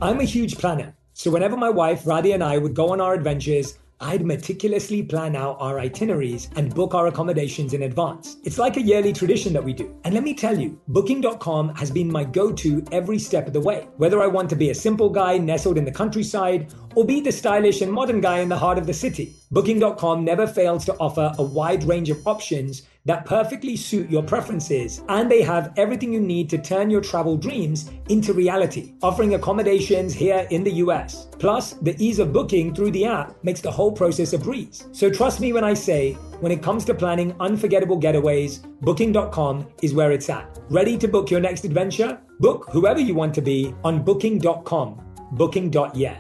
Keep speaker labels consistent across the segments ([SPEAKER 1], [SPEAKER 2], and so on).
[SPEAKER 1] I'm a huge planner, so whenever my wife Radhi and I would go on our adventures, I'd meticulously plan out our itineraries and book our accommodations in advance. It's like a yearly tradition that we do. And let me tell you, Booking.com has been my go-to every step of the way. Whether I want to be a simple guy nestled in the countryside or be the stylish and modern guy in the heart of the city, Booking.com never fails to offer a wide range of options that perfectly suit your preferences, and they have everything you need to turn your travel dreams into reality, offering accommodations here in the US. Plus, the ease of booking through the app makes the whole process a breeze. So trust me when I say, when it comes to planning unforgettable getaways, Booking.com is where it's at. Ready to book your next adventure? Book whoever you want to be on Booking.com. Booking.yeah.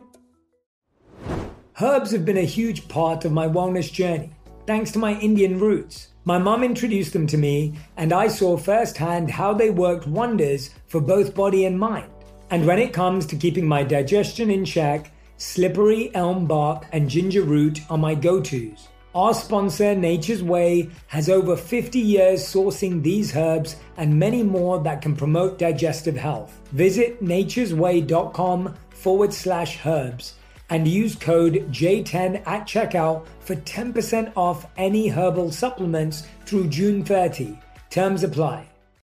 [SPEAKER 1] Herbs have been a huge part of my wellness journey, thanks to my Indian roots. My mum introduced them to me, and I saw firsthand how they worked wonders for both body and mind. And when it comes to keeping my digestion in check, slippery elm bark and ginger root are my go-tos. Our sponsor, Nature's Way, has over 50 years sourcing these herbs and many more that can promote digestive health. Visit naturesway.com/herbs and use code J10 at checkout for 10% off any herbal supplements through June 30. Terms apply.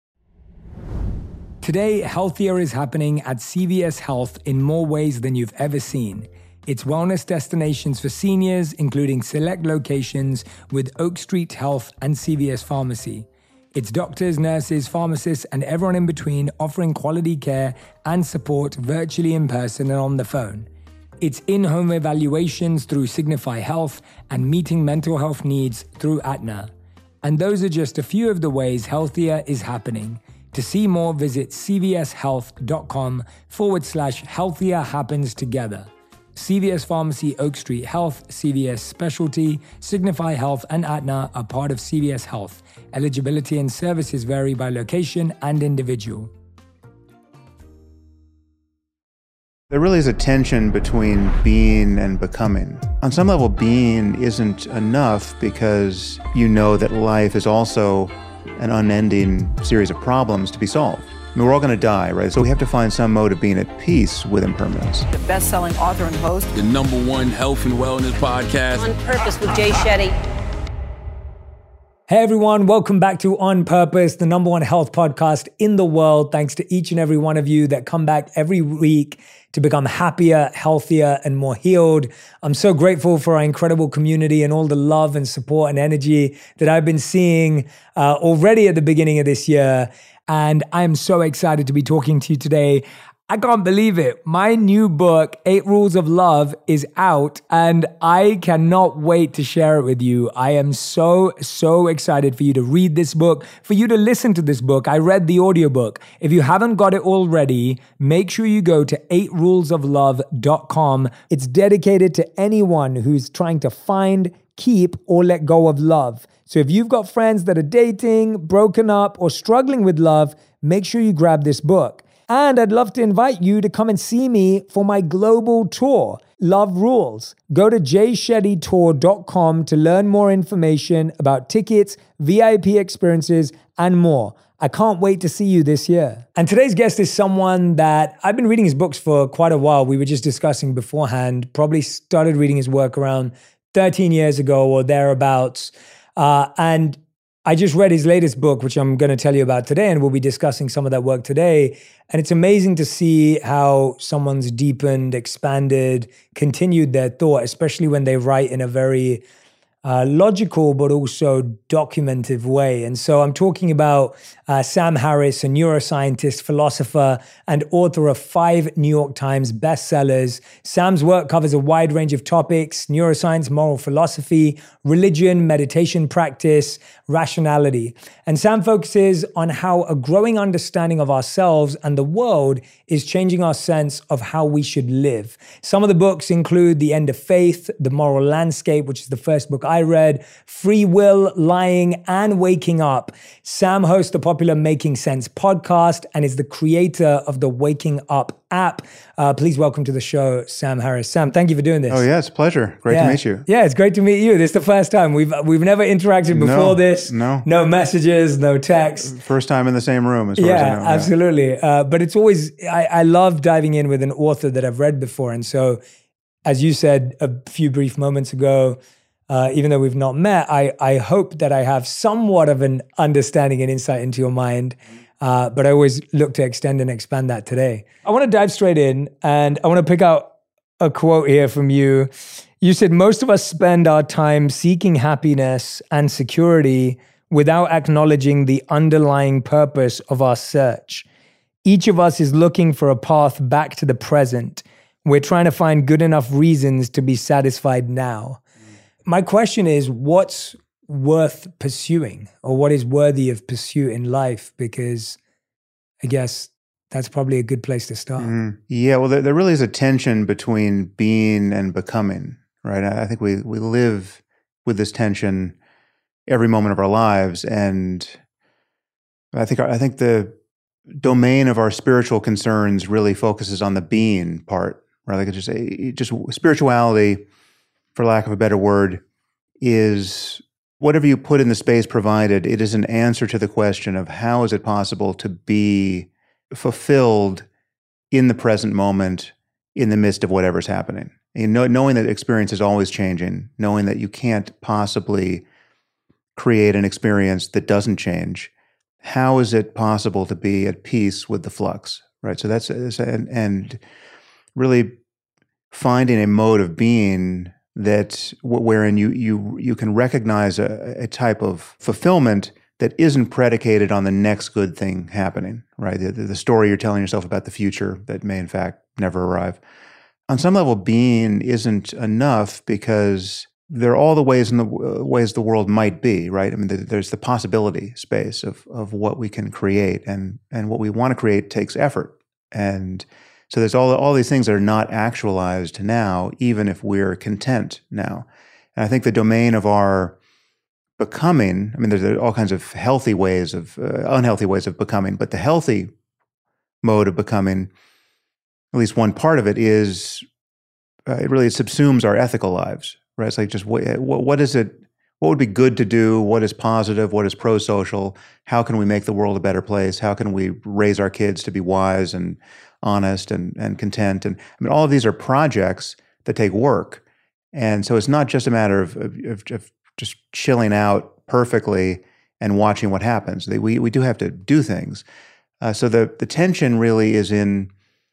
[SPEAKER 1] Today, healthier is happening at CVS Health in more ways than you've ever seen. It's wellness destinations for seniors, including select locations with Oak Street Health and CVS Pharmacy. It's doctors, nurses, pharmacists, and everyone in between offering quality care and support virtually in person and on the phone. It's in-home evaluations through Signify Health and meeting mental health needs through Aetna. And those are just a few of the ways healthier is happening. To see more, visit cvshealth.com/healthier happens together. CVS Pharmacy, Oak Street Health, CVS Specialty, Signify Health, and Aetna are part of CVS Health. Eligibility and services vary by location and individual.
[SPEAKER 2] There really is a tension between being and becoming. On some level, being isn't enough because you know that life is also an unending series of problems to be solved. I mean, we're all going to die, right? So we have to find some mode of being at peace with impermanence.
[SPEAKER 3] The best-selling author and host.
[SPEAKER 4] The #1 health and wellness podcast.
[SPEAKER 5] On Purpose with Jay Shetty.
[SPEAKER 1] Hey everyone, welcome back to On Purpose, the #1 health podcast in the world. Thanks to each and every one of you that come back every week to become happier, healthier, and more healed. I'm so grateful for our incredible community and all the love and support and energy that I've been seeing already at the beginning of this year. And I'm so excited to be talking to you today. I can't believe it. My new book, 8 Rules of Love, is out and I cannot wait to share it with you. I am so excited for you to read this book, for you to listen to this book. I read the audiobook. If you haven't got it already, make sure you go to 8rulesoflove.com. It's dedicated to anyone who's trying to find, keep, or let go of love. So if you've got friends that are dating, broken up, or struggling with love, make sure you grab this book. And I'd love to invite you to come and see me for my global tour, Love Rules. Go to jayshettytour.com to learn more information about tickets, VIP experiences, and more. I can't wait to see you this year. And today's guest is someone that I've been reading his books for quite a while. We were just discussing beforehand, probably started reading his work around 13 years ago or thereabouts. And I just read his latest book, which I'm going to tell you about today, and we'll be discussing some of that work today. And it's amazing to see how someone's deepened, expanded, continued their thought, especially when they write in a very logical but also documentative way. And so I'm talking about Sam Harris, a neuroscientist, philosopher, and author of 5 New York Times bestsellers. Sam's work covers a wide range of topics: neuroscience, moral philosophy, religion, meditation practice, rationality. And Sam focuses on how a growing understanding of ourselves and the world is changing our sense of how we should live. Some of the books include The End of Faith, The Moral Landscape, which is the first book I I read Free Will, Lying, and Waking Up. Sam hosts the popular Making Sense podcast and is the creator of the Waking Up app. Please welcome to the show, Sam Harris. Sam, thank you for doing this.
[SPEAKER 2] Oh yeah, it's a pleasure. Great to meet you.
[SPEAKER 1] Yeah, it's great to meet you. This is the first time. We've never interacted before this.
[SPEAKER 2] No
[SPEAKER 1] messages, no texts.
[SPEAKER 2] First time in the same room as far as I know.
[SPEAKER 1] Absolutely. But it's always, I love diving in with an author that I've read before. And so, as you said a few brief moments ago, even though we've not met, I hope that I have somewhat of an understanding and insight into your mind. But I always look to extend and expand that today. I want to dive straight in, and I want to pick out a quote here from you. You said, most of us spend our time seeking happiness and security without acknowledging the underlying purpose of our search. Each of us is looking for a path back to the present. We're trying to find good enough reasons to be satisfied now. My question is, what's worth pursuing, or what is worthy of pursuit in life? Because I guess that's probably a good place to start.
[SPEAKER 2] Mm-hmm. Yeah, well, there really is a tension between being and becoming, right? I think we live with this tension every moment of our lives, and I think the domain of our spiritual concerns really focuses on the being part, right? Like it's just spirituality, for lack of a better word, is whatever you put in the space provided. It is an answer to the question of how is it possible to be fulfilled in the present moment, in the midst of whatever's happening. And knowing that experience is always changing, knowing that you can't possibly create an experience that doesn't change. How is it possible to be at peace with the flux, right? So and really finding a mode of being that wherein you can recognize a type of fulfillment that isn't predicated on the next good thing happening, right? The story you're telling yourself about the future that may in fact never arrive. On some level, being isn't enough because there are all the ways the world might be, right? I mean, there's the possibility space of what we can create, and what we want to create takes effort. And so there's all these things that are not actualized now, even if we're content now. And I think the domain of our becoming, I mean, there's all kinds of healthy ways of, unhealthy ways of becoming, but the healthy mode of becoming, at least one part of it is, it really subsumes our ethical lives, right? It's like just what is it, what would be good to do? What is positive? What is pro-social? How can we make the world a better place? How can we raise our kids to be wise and honest and content? And I mean, all of these are projects that take work. And so it's not just a matter of just chilling out perfectly and watching what happens. We do have to do things. So the tension really is in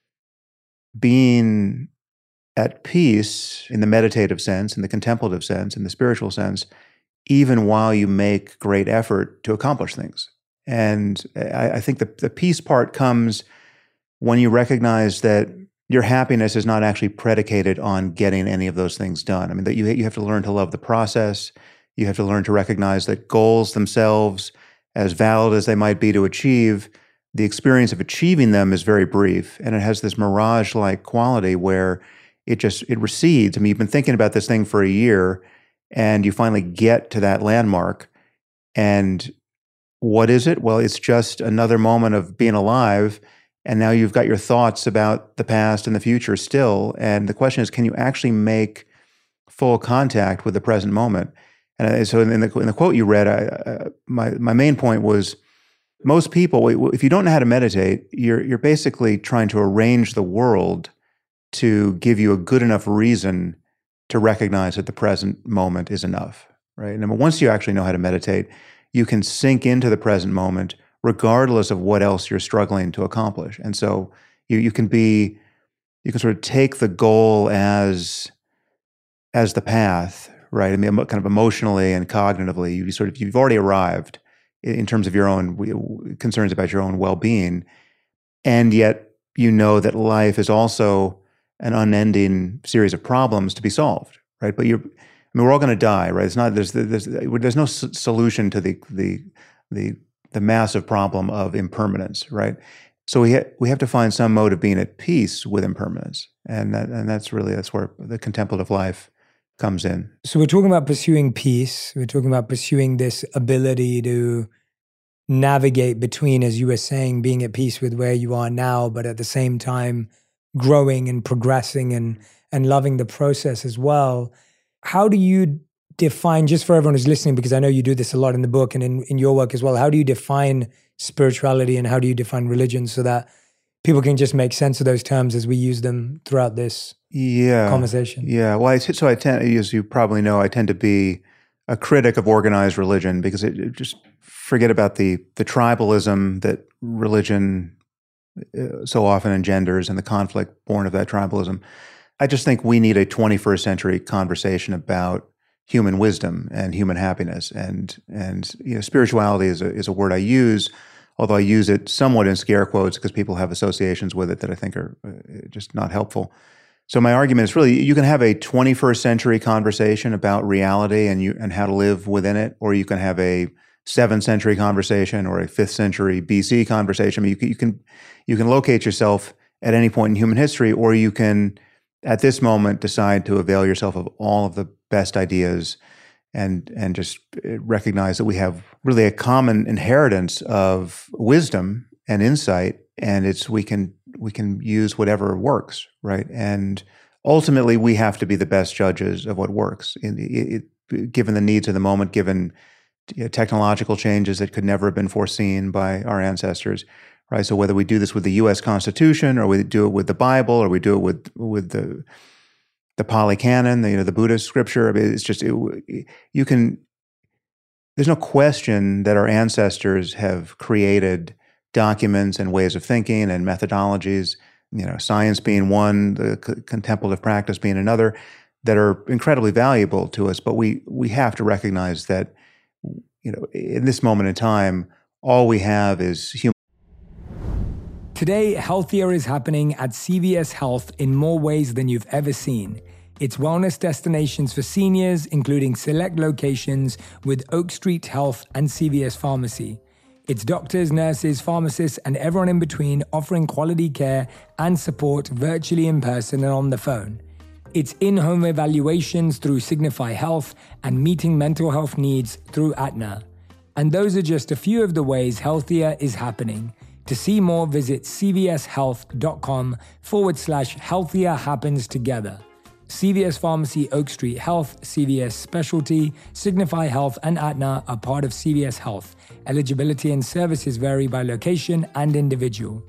[SPEAKER 2] being at peace in the meditative sense, in the contemplative sense, in the spiritual sense, even while you make great effort to accomplish things. And I think the peace part comes when you recognize that your happiness is not actually predicated on getting any of those things done. I mean, that you have to learn to love the process. You have to learn to recognize that goals themselves, as valid as they might be to achieve, the experience of achieving them is very brief, and it has this mirage-like quality where it recedes. I mean, you've been thinking about this thing for a year, and you finally get to that landmark, and what is it? Well, it's just another moment of being alive, and now you've got your thoughts about the past and the future still, and the question is, can you actually make full contact with the present moment? And so in the quote you read, my main point was, most people, if you don't know how to meditate, you're basically trying to arrange the world to give you a good enough reason to recognize that the present moment is enough, right? And once you actually know how to meditate, you can sink into the present moment regardless of what else you're struggling to accomplish. And so you can sort of take the goal as the path, right? I mean, kind of emotionally and cognitively, you've already arrived in terms of your own concerns about your own well-being, and yet you know that life is also an unending series of problems to be solved, right? But we're all going to die, right? It's not there's no solution to the massive problem of impermanence, right? So we have to find some mode of being at peace with impermanence, and that's where the contemplative life comes in.
[SPEAKER 1] So we're talking about pursuing peace. We're talking about pursuing this ability to navigate between, as you were saying, being at peace with where you are now, but at the same time growing and progressing and loving the process as well. How do you define, just for everyone who's listening, because I know you do this a lot in the book and in your work as well, how do you define spirituality and how do you define religion so that people can just make sense of those terms as we use them throughout this conversation?
[SPEAKER 2] Yeah. Well, I tend, as you probably know, I tend to be a critic of organized religion because it just forget about the tribalism that religion so often engenders and the conflict born of that tribalism. I just think we need a 21st century conversation about human wisdom and human happiness, and spirituality is a word I use, although I use it somewhat in scare quotes because people have associations with it that I think are just not helpful. So my argument is really you can have a 21st century conversation about reality and how to live within it, or you can have a 7th century conversation or a 5th century BC conversation. I mean, you can locate yourself at any point in human history, or you can, at this moment, decide to avail yourself of all of the best ideas and just recognize that we have really a common inheritance of wisdom and insight, and we can use whatever works, right? And ultimately, we have to be the best judges of what works, given the needs of the moment, given technological changes that could never have been foreseen by our ancestors, right? So whether we do this with the U.S. Constitution, or we do it with the Bible, or we do it with the Pali Canon, the Buddhist scripture, I mean, it's just you can. There's no question that our ancestors have created documents and ways of thinking and methodologies, science being one, the contemplative practice being another, that are incredibly valuable to us. But we have to recognize that, in this moment in time, all we have is human.
[SPEAKER 1] Today, healthier is happening at CVS Health in more ways than you've ever seen. It's wellness destinations for seniors, including select locations with Oak Street Health and CVS Pharmacy. It's doctors, nurses, pharmacists, and everyone in between offering quality care and support virtually, in person, and on the phone. It's in-home evaluations through Signify Health and meeting mental health needs through Aetna. And those are just a few of the ways healthier is happening. To see more, visit cvshealth.com/healthier happens together. CVS Pharmacy, Oak Street Health, CVS Specialty, Signify Health, and Aetna are part of CVS Health. Eligibility and services vary by location and individual.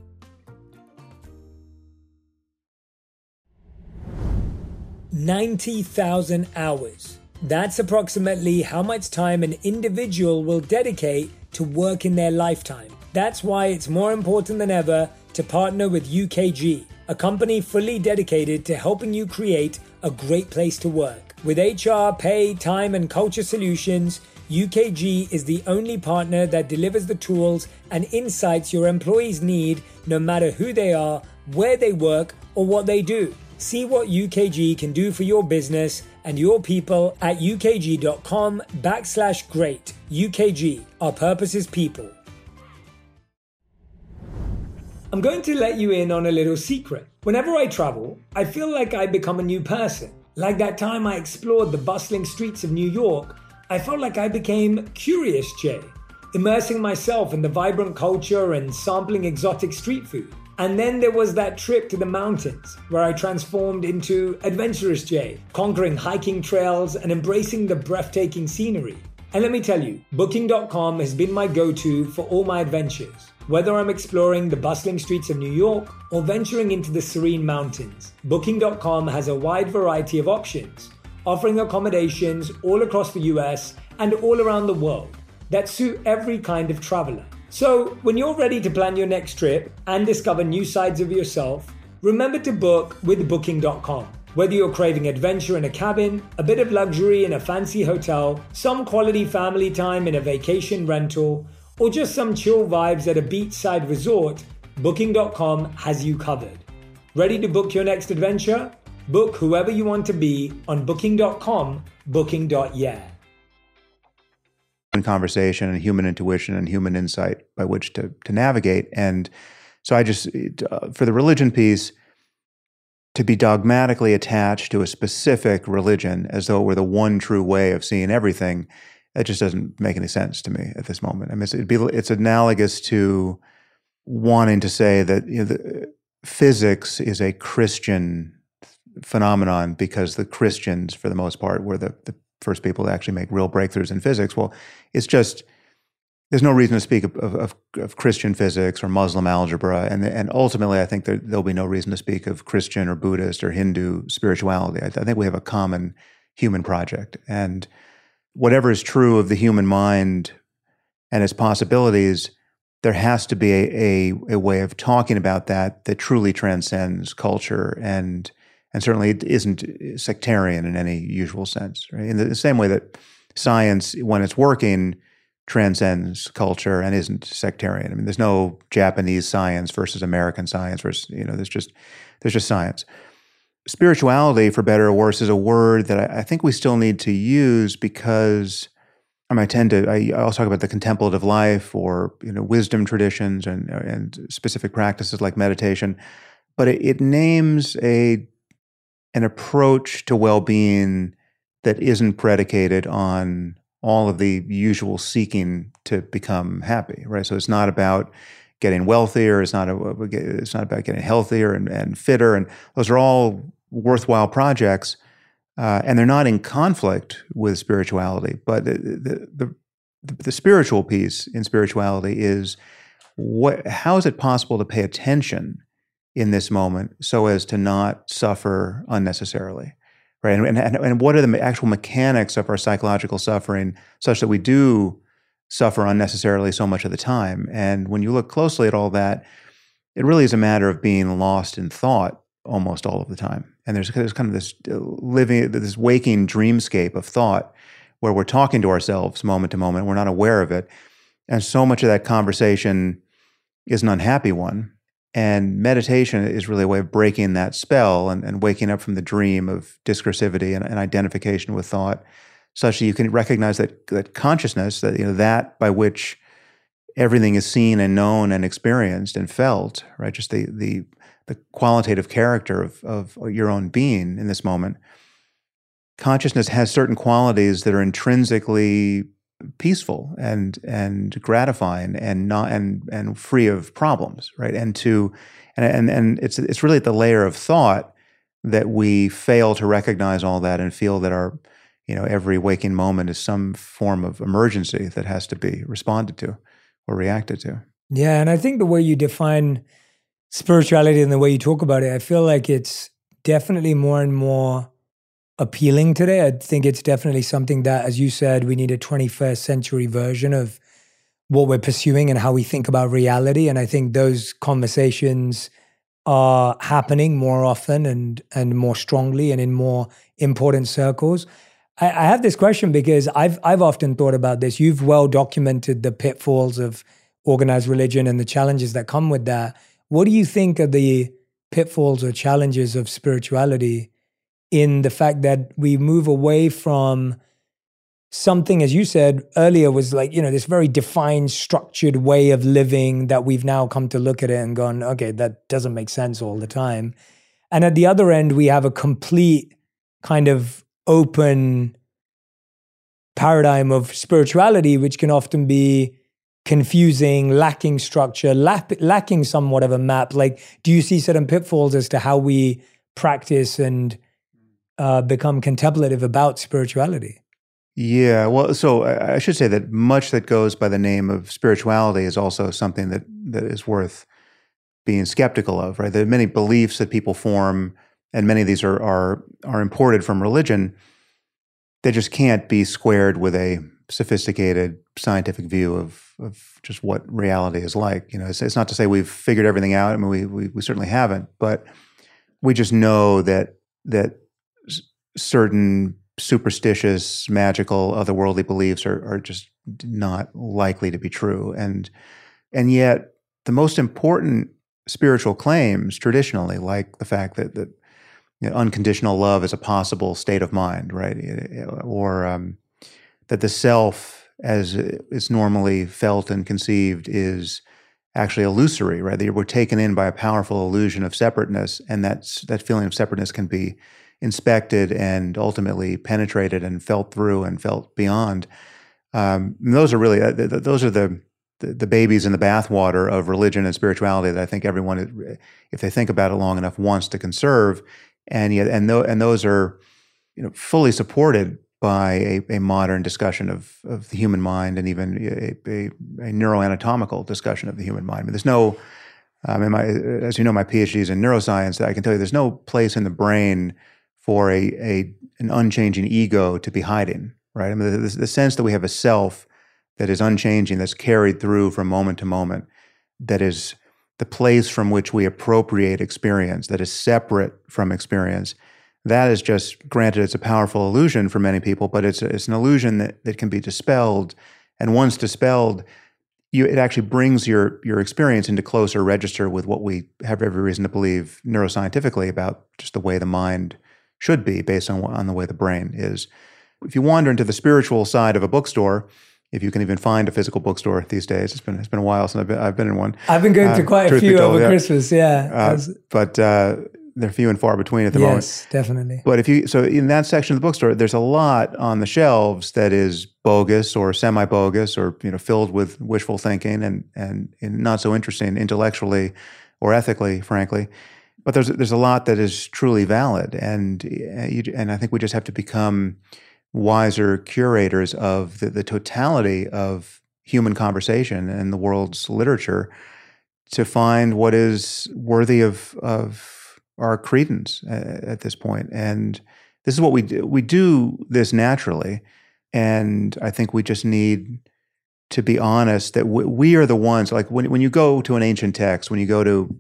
[SPEAKER 1] $90,000 hours. That's approximately how much time an individual will dedicate to work in their lifetime. That's why it's more important than ever to partner with UKG, a company fully dedicated to helping you create a great place to work. With HR, pay, time, and culture solutions, UKG is the only partner that delivers the tools and insights your employees need, no matter who they are, where they work, or what they do. See what UKG can do for your business and your people at ukg.com/great. UKG, our purpose is people. I'm going to let you in on a little secret. Whenever I travel, I feel like I become a new person. Like that time I explored the bustling streets of New York, I felt like I became Curious Jay, immersing myself in the vibrant culture and sampling exotic street food. And then there was that trip to the mountains where I transformed into Adventurous Jay, conquering hiking trails and embracing the breathtaking scenery. And let me tell you, Booking.com has been my go-to for all my adventures. Whether I'm exploring the bustling streets of New York or venturing into the serene mountains, Booking.com has a wide variety of options, offering accommodations all across the US and all around the world that suit every kind of traveler. So when you're ready to plan your next trip and discover new sides of yourself, remember to book with Booking.com. Whether you're craving adventure in a cabin, a bit of luxury in a fancy hotel, some quality family time in a vacation rental, or just some chill vibes at a beachside resort, Booking.com has you covered. Ready to book your next adventure? Book whoever you want to be on Booking.com, Booking.yeah.
[SPEAKER 2] Conversation and human intuition and human insight by which to navigate. And so I just, for the religion piece, to be dogmatically attached to a specific religion as though it were the one true way of seeing everything, that just doesn't make any sense to me at this moment. I mean, it's analogous to wanting to say that physics is a Christian phenomenon because the Christians, for the most part, were the first people to actually make real breakthroughs in physics. Well, it's just, there's no reason to speak of Christian physics or Muslim algebra, and ultimately, I think there'll be no reason to speak of Christian or Buddhist or Hindu spirituality. I think we have a common human project, and whatever is true of the human mind and its possibilities, there has to be a way of talking about that truly transcends culture and certainly isn't sectarian in any usual sense. Right? In the same way that science, when it's working, transcends culture and isn't sectarian. I mean, there's no Japanese science versus American science versus, there's just science. Spirituality, for better or worse, is a word that I think we still need to use because I also talk about the contemplative life or, wisdom traditions and specific practices like meditation, but it names an approach to well-being that isn't predicated on all of the usual seeking to become happy, right? So it's not about getting wealthier. It's not about getting healthier and fitter. And those are all worthwhile projects, and they're not in conflict with spirituality. But the spiritual piece in spirituality is how is it possible to pay attention in this moment so as to not suffer unnecessarily? Right, and what are the actual mechanics of our psychological suffering such that we do suffer unnecessarily so much of the time? And when you look closely at all that, it really is a matter of being lost in thought almost all of the time. And there's kind of this waking dreamscape of thought where we're talking to ourselves moment to moment. We're not aware of it. And so much of that conversation is an unhappy one. And meditation is really a way of breaking that spell and waking up from the dream of discursivity and identification with thought, such that you can recognize that consciousness, that by which everything is seen and known and experienced and felt, right? Just the qualitative character of your own being in this moment. Consciousness has certain qualities that are intrinsically peaceful and gratifying and free of problems, right? And it's really at the layer of thought that we fail to recognize all that and feel that our every waking moment is some form of emergency that has to be responded to or reacted to.
[SPEAKER 1] Yeah, and I think the way you define spirituality and the way you talk about it, I feel like it's definitely more and more appealing today. I think it's definitely something that, as you said, we need a 21st century version of what we're pursuing and how we think about reality. And I think those conversations are happening more often and more strongly and in more important circles. I have this question because I've often thought about this. You've well documented the pitfalls of organized religion and the challenges that come with that. What do you think are the pitfalls or challenges of spirituality in the fact that we move away from something, as you said earlier, was like, this very defined, structured way of living that we've now come to look at it and gone, okay, that doesn't make sense all the time. And at the other end, we have a complete kind of open paradigm of spirituality, which can often be confusing, lacking structure, lacking somewhat of a map. Like, do you see certain pitfalls as to how we practice and become contemplative about spirituality?
[SPEAKER 2] Yeah, well, so I should say that much that goes by the name of spirituality is also something that is worth being skeptical of, right? There are many beliefs that people form, and many of these are imported from religion. They just can't be squared with a sophisticated scientific view of just what reality is like. It's not to say we've figured everything out. I mean, we certainly haven't, but we just know that certain superstitious, magical, otherworldly beliefs are just not likely to be true. And yet the most important spiritual claims traditionally, like the fact that unconditional love is a possible state of mind, right? Or that the self, as it's normally felt and conceived, is actually illusory, right? That we're taken in by a powerful illusion of separateness, and that feeling of separateness can be inspected and ultimately penetrated and felt through and felt beyond. And those are really those are the babies in the bathwater of religion and spirituality that I think everyone, if they think about it long enough, wants to conserve, and yet and those are fully supported by a modern discussion of the human mind, and even a neuroanatomical discussion of the human mind. I mean, there's no, as you know, my PhD is in neuroscience. I can tell you there's no place in the brain for an unchanging ego to be hiding, right? I mean, the sense that we have a self that is unchanging, that's carried through from moment to moment, that is the place from which we appropriate experience, that is separate from experience. That is just, granted, it's a powerful illusion for many people, but it's an illusion that can be dispelled. And once dispelled, it actually brings your experience into closer register with what we have every reason to believe neuroscientifically about just the way the mind should be, based on the way the brain is. If you wander into the spiritual side of a bookstore, if you can even find a physical bookstore these days, it's been a while since I've been in one.
[SPEAKER 1] I've been going to quite a few over Christmas, yeah.
[SPEAKER 2] But they're few and far between at the moment.
[SPEAKER 1] Yes, definitely.
[SPEAKER 2] But so in that section of the bookstore, there's a lot on the shelves that is bogus or semi-bogus, or filled with wishful thinking and not so interesting intellectually or ethically, frankly. But there's a lot that is truly valid, and I think we just have to become wiser curators of the totality of human conversation and the world's literature to find what is worthy of our credence at this point. And this is what we do. We do this naturally, and I think we just need to be honest that we are the ones. Like when you go to an ancient text, when you go to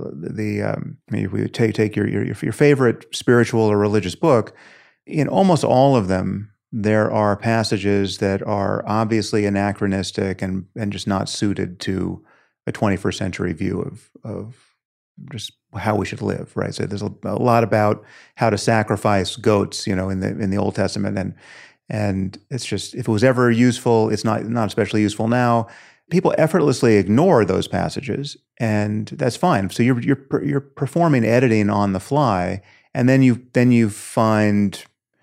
[SPEAKER 2] if we take your favorite spiritual or religious book, in almost all of them, there are passages that are obviously anachronistic and just not suited to a 21st century view of just how we should live, right? So there's a lot about how to sacrifice goats, in the Old Testament, and it's just, if it was ever useful, it's not especially useful now. People effortlessly ignore those passages, and that's fine. So you're performing editing on the fly, and then you find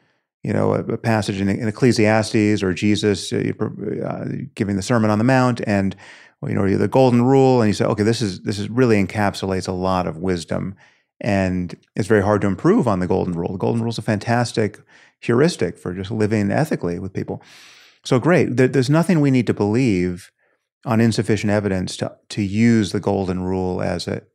[SPEAKER 2] a passage in Ecclesiastes or Jesus giving the Sermon on the Mount, and the Golden Rule, and you say, okay, this really encapsulates a lot of wisdom, and it's very hard to improve on the Golden Rule. The Golden Rule is a fantastic heuristic for just living ethically with people. So great. There's nothing we need to believe on insufficient evidence to use the Golden Rule as a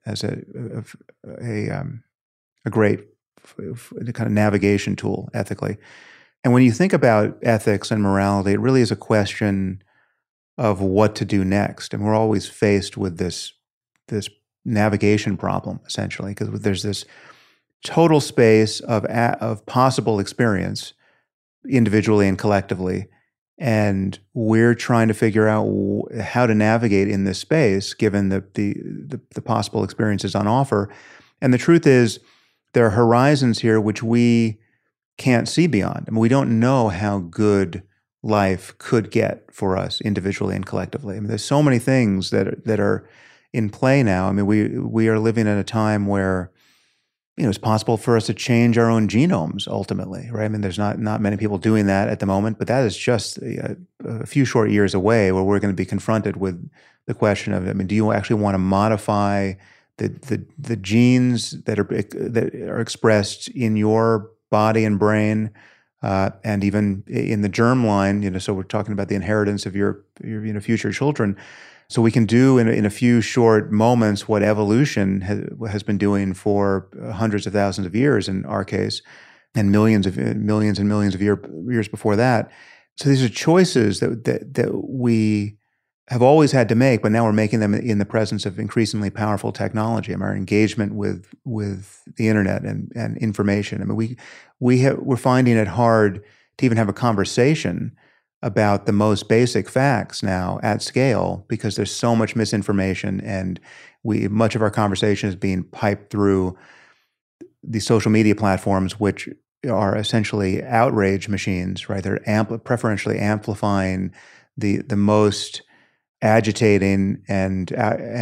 [SPEAKER 2] great kind of navigation tool ethically. And when you think about ethics and morality, it really is a question of what to do next. And we're always faced with this navigation problem, essentially, because there's this total space of possible experience, individually and collectively, and we're trying to figure out how to navigate in this space, given the possible experiences on offer. And the truth is, there are horizons here which we can't see beyond. I mean, we don't know how good life could get for us individually and collectively. I mean, there's so many things that are in play now. I mean, we are living in a time where it's possible for us to change our own genomes ultimately, right? I mean, there's not many people doing that at the moment, but that is just a few short years away, where we're going to be confronted with the question of, do you actually want to modify the genes that are expressed in your body and brain, and even in the germline? So we're talking about the inheritance of your future children. So we can do in a few short moments what evolution has been doing for hundreds of thousands of years in our case, and millions and millions of years before that. So these are choices that we have always had to make, but now we're making them in the presence of increasingly powerful technology. I mean, our engagement with the internet and information. I mean, we're finding it hard to even have a conversation about the most basic facts now at scale, because there's so much misinformation, and much of our conversation is being piped through the social media platforms, which are essentially outrage machines, right? They're preferentially amplifying the most agitating and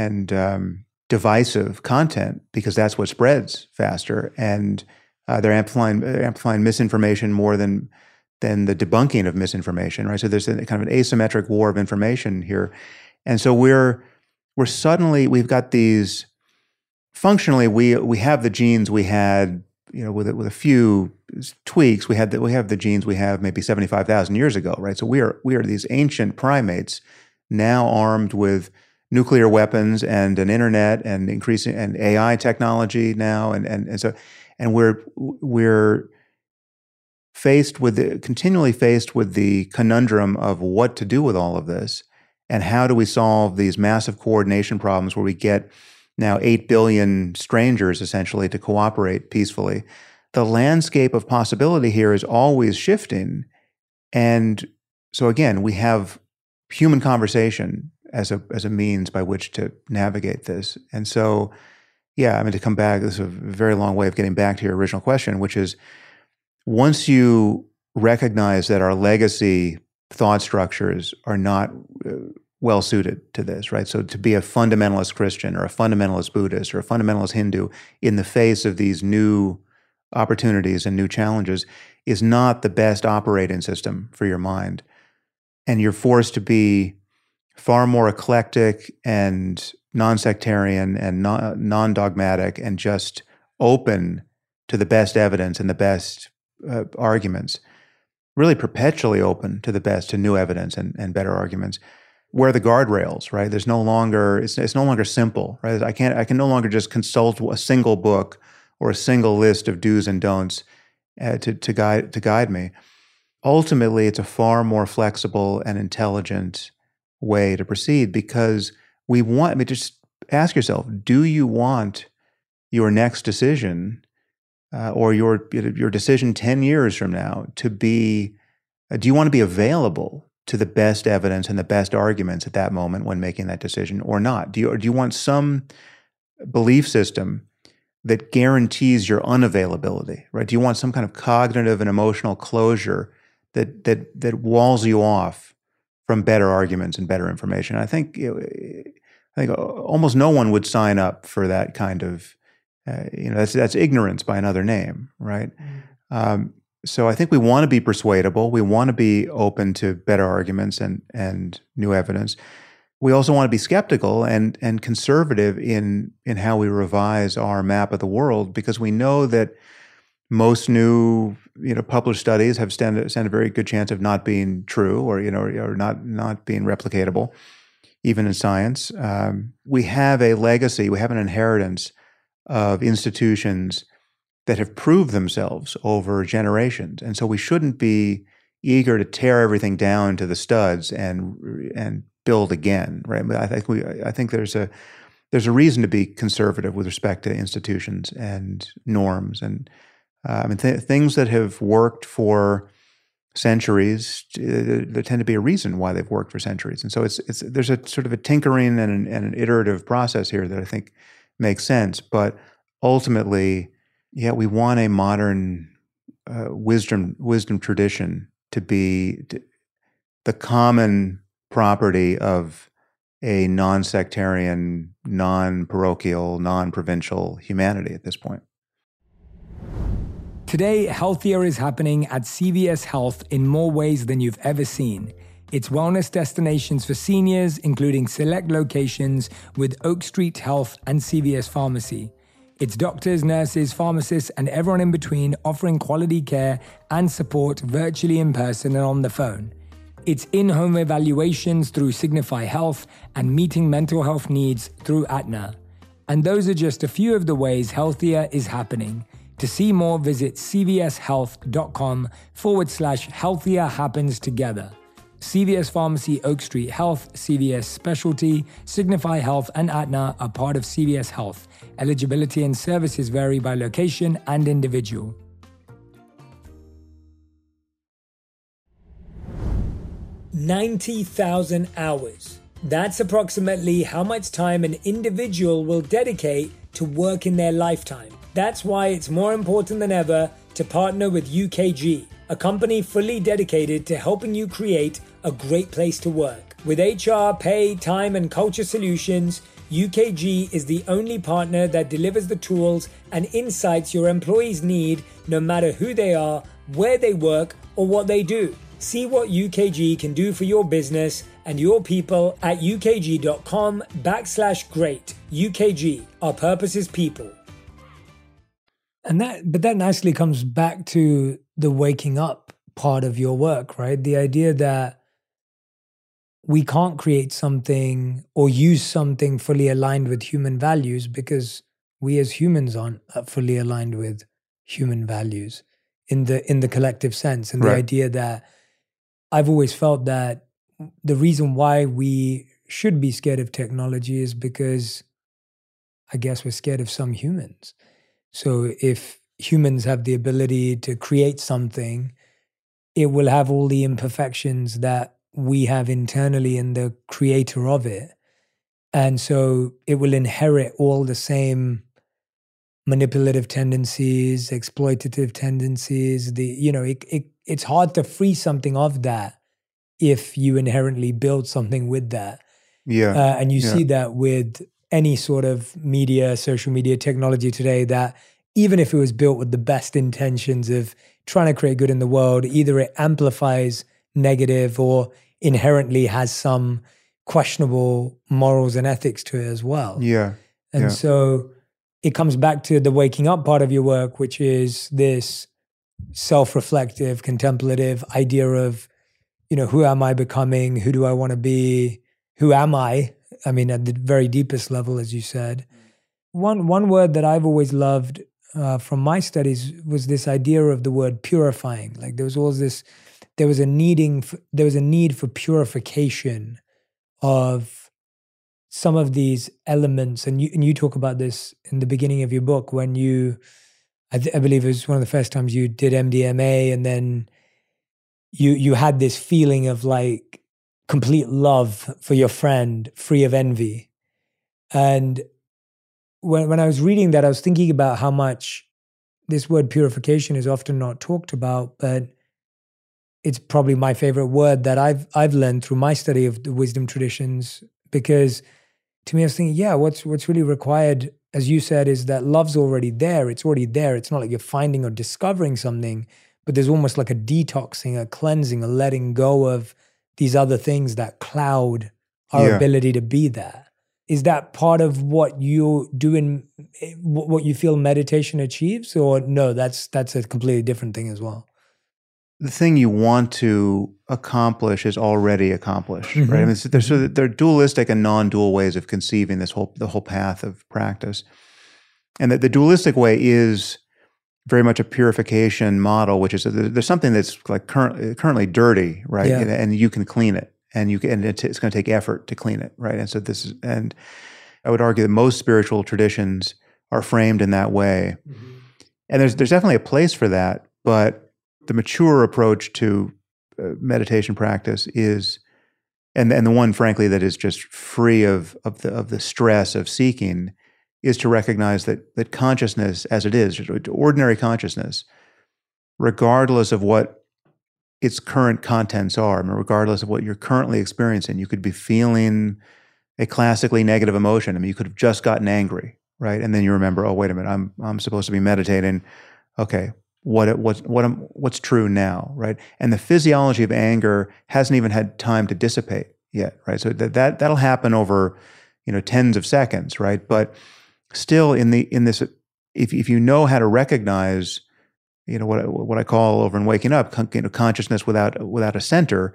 [SPEAKER 2] divisive content, because that's what spreads faster, and they're amplifying misinformation more than the debunking of misinformation, right? So there's a kind of an asymmetric war of information here, and so we've got these. Functionally, we have the genes we had, with a few tweaks. We have the genes we have maybe 75,000 years ago, right? So we are these ancient primates now armed with nuclear weapons and an internet and increasing and AI technology now, and we're continually faced with the conundrum of what to do with all of this, and how do we solve these massive coordination problems where we get now 8 billion strangers essentially to cooperate peacefully. The landscape of possibility here is always shifting, and so again, we have human conversation as a means by which to navigate this. And so, to come back, this is a very long way of getting back to your original question, which is, once you recognize that our legacy thought structures are not well suited to this, right? So to be a fundamentalist Christian or a fundamentalist Buddhist or a fundamentalist Hindu in the face of these new opportunities and new challenges is not the best operating system for your mind. And you're forced to be far more eclectic and non-sectarian and non-dogmatic and just open to the best evidence and the best arguments, really perpetually open to new evidence and better arguments. Where are the guardrails, right? It's no longer simple, right? I can no longer just consult a single book or a single list of do's and don'ts to guide me. Ultimately, it's a far more flexible and intelligent way to proceed, because just ask yourself, do you want your next decision or your decision 10 years from now to be, do you want to be available to the best evidence and the best arguments at that moment when making that decision, or not? Do you want some belief system that guarantees your unavailability, right? Do you want some kind of cognitive and emotional closure that walls you off from better arguments and better information? I think almost no one would sign up for that kind of, that's ignorance by another name, right? So I think we want to be persuadable. We want to be open to better arguments and new evidence. We also want to be skeptical and conservative in how we revise our map of the world, because we know that most new published studies have stand a very good chance of not being true, or not being replicatable, even in science. We have a legacy, we have an inheritance of institutions that have proved themselves over generations, and so we shouldn't be eager to tear everything down to the studs and build again, right? I think there's a reason to be conservative with respect to institutions and norms, and things that have worked for centuries. There tend to be a reason why they've worked for centuries, and so there's a sort of a tinkering and an iterative process here that I think makes sense. But ultimately, we want a modern wisdom tradition to be the common property of a non-sectarian, non-parochial, non-provincial humanity at this point.
[SPEAKER 1] Today, healthier is happening at CVS Health in more ways than you've ever seen. It's wellness destinations for seniors, including select locations with Oak Street Health and CVS Pharmacy. It's doctors, nurses, pharmacists, and everyone in between offering quality care and support virtually, in person, and on the phone. It's in-home evaluations through Signify Health and meeting mental health needs through Aetna. And those are just a few of the ways healthier is happening. To see more, visit cvshealth.com/healthier happens together. CVS Pharmacy, Oak Street Health, CVS Specialty, Signify Health, and Aetna are part of CVS Health. Eligibility and services vary by location and individual. $90,000 hours. That's approximately how much time an individual will dedicate to work in their lifetime. That's why it's more important than ever to partner with UKG, a company fully dedicated to helping you create a great place to work. With HR, pay, time, and culture solutions, UKG is the only partner that delivers the tools and insights your employees need, no matter who they are, where they work, or what they do. See what UKG can do for your business and your people at ukg.com/great. UKG, our purpose is people. But that nicely comes back to the waking up part of your work, right? The idea that we can't create something or use something fully aligned with human values because we as humans aren't fully aligned with human values in the collective sense. And the idea that I've always felt that the reason why we should be scared of technology is because I guess we're scared of some humans. So if humans have the ability to create something, it will have all the imperfections that we have internally in the creator of it. And so it will inherit all the same manipulative tendencies, exploitative tendencies. It's hard to free something of that if you inherently build something with that. And you see that with any sort of media, social media technology today, that even if it was built with the best intentions of trying to create good in the world, either it amplifies negative or inherently has some questionable morals and ethics to it as well. So it comes back to the waking up part of your work, which is this self-reflective, contemplative idea of, who am I becoming? Who do I want to be? Who am I? I mean, at the very deepest level, as you said. One word that I've always loved from my studies was this idea of the word purifying. Like there was a need for purification of some of these elements, and you talk about this in the beginning of your book when I believe it was one of the first times you did MDMA, and then you had this feeling of like complete love for your friend, free of envy. And when I was reading that, I was thinking about how much this word purification is often not talked about, but it's probably my favorite word that I've learned through my study of the wisdom traditions, because to me, I was thinking, what's really required, as you said, is that love's already there. It's already there. It's not like you're finding or discovering something, but there's almost like a detoxing, a cleansing, a letting go of these other things that cloud our ability to be that. Is that part of what you do in what you feel meditation achieves, or no, that's a completely different thing as well?
[SPEAKER 2] The thing you want to accomplish is already accomplished, right? I mean, there are dualistic and non-dual ways of conceiving the whole path of practice. And the dualistic way is very much a purification model, which is there's something that's like currently dirty, right? And you can clean it. And it's going to take effort to clean it, right? And so and I would argue that most spiritual traditions are framed in that way. And there's definitely a place for that, but the mature approach to meditation practice is, and the one, frankly, that is just free of the stress of seeking, is to recognize that consciousness as it is, ordinary consciousness, regardless of what its current contents are, I mean, regardless of what you're currently experiencing. You could be feeling a classically negative emotion. I mean, you could have just gotten angry, right? And then you remember, oh, wait a minute, I'm supposed to be meditating. Okay, what's true now, right? And the physiology of anger hasn't even had time to dissipate yet, right? So that'll happen over, tens of seconds, right? But still, in this, if you know how to recognize, what I call over in Waking Up, consciousness without a center.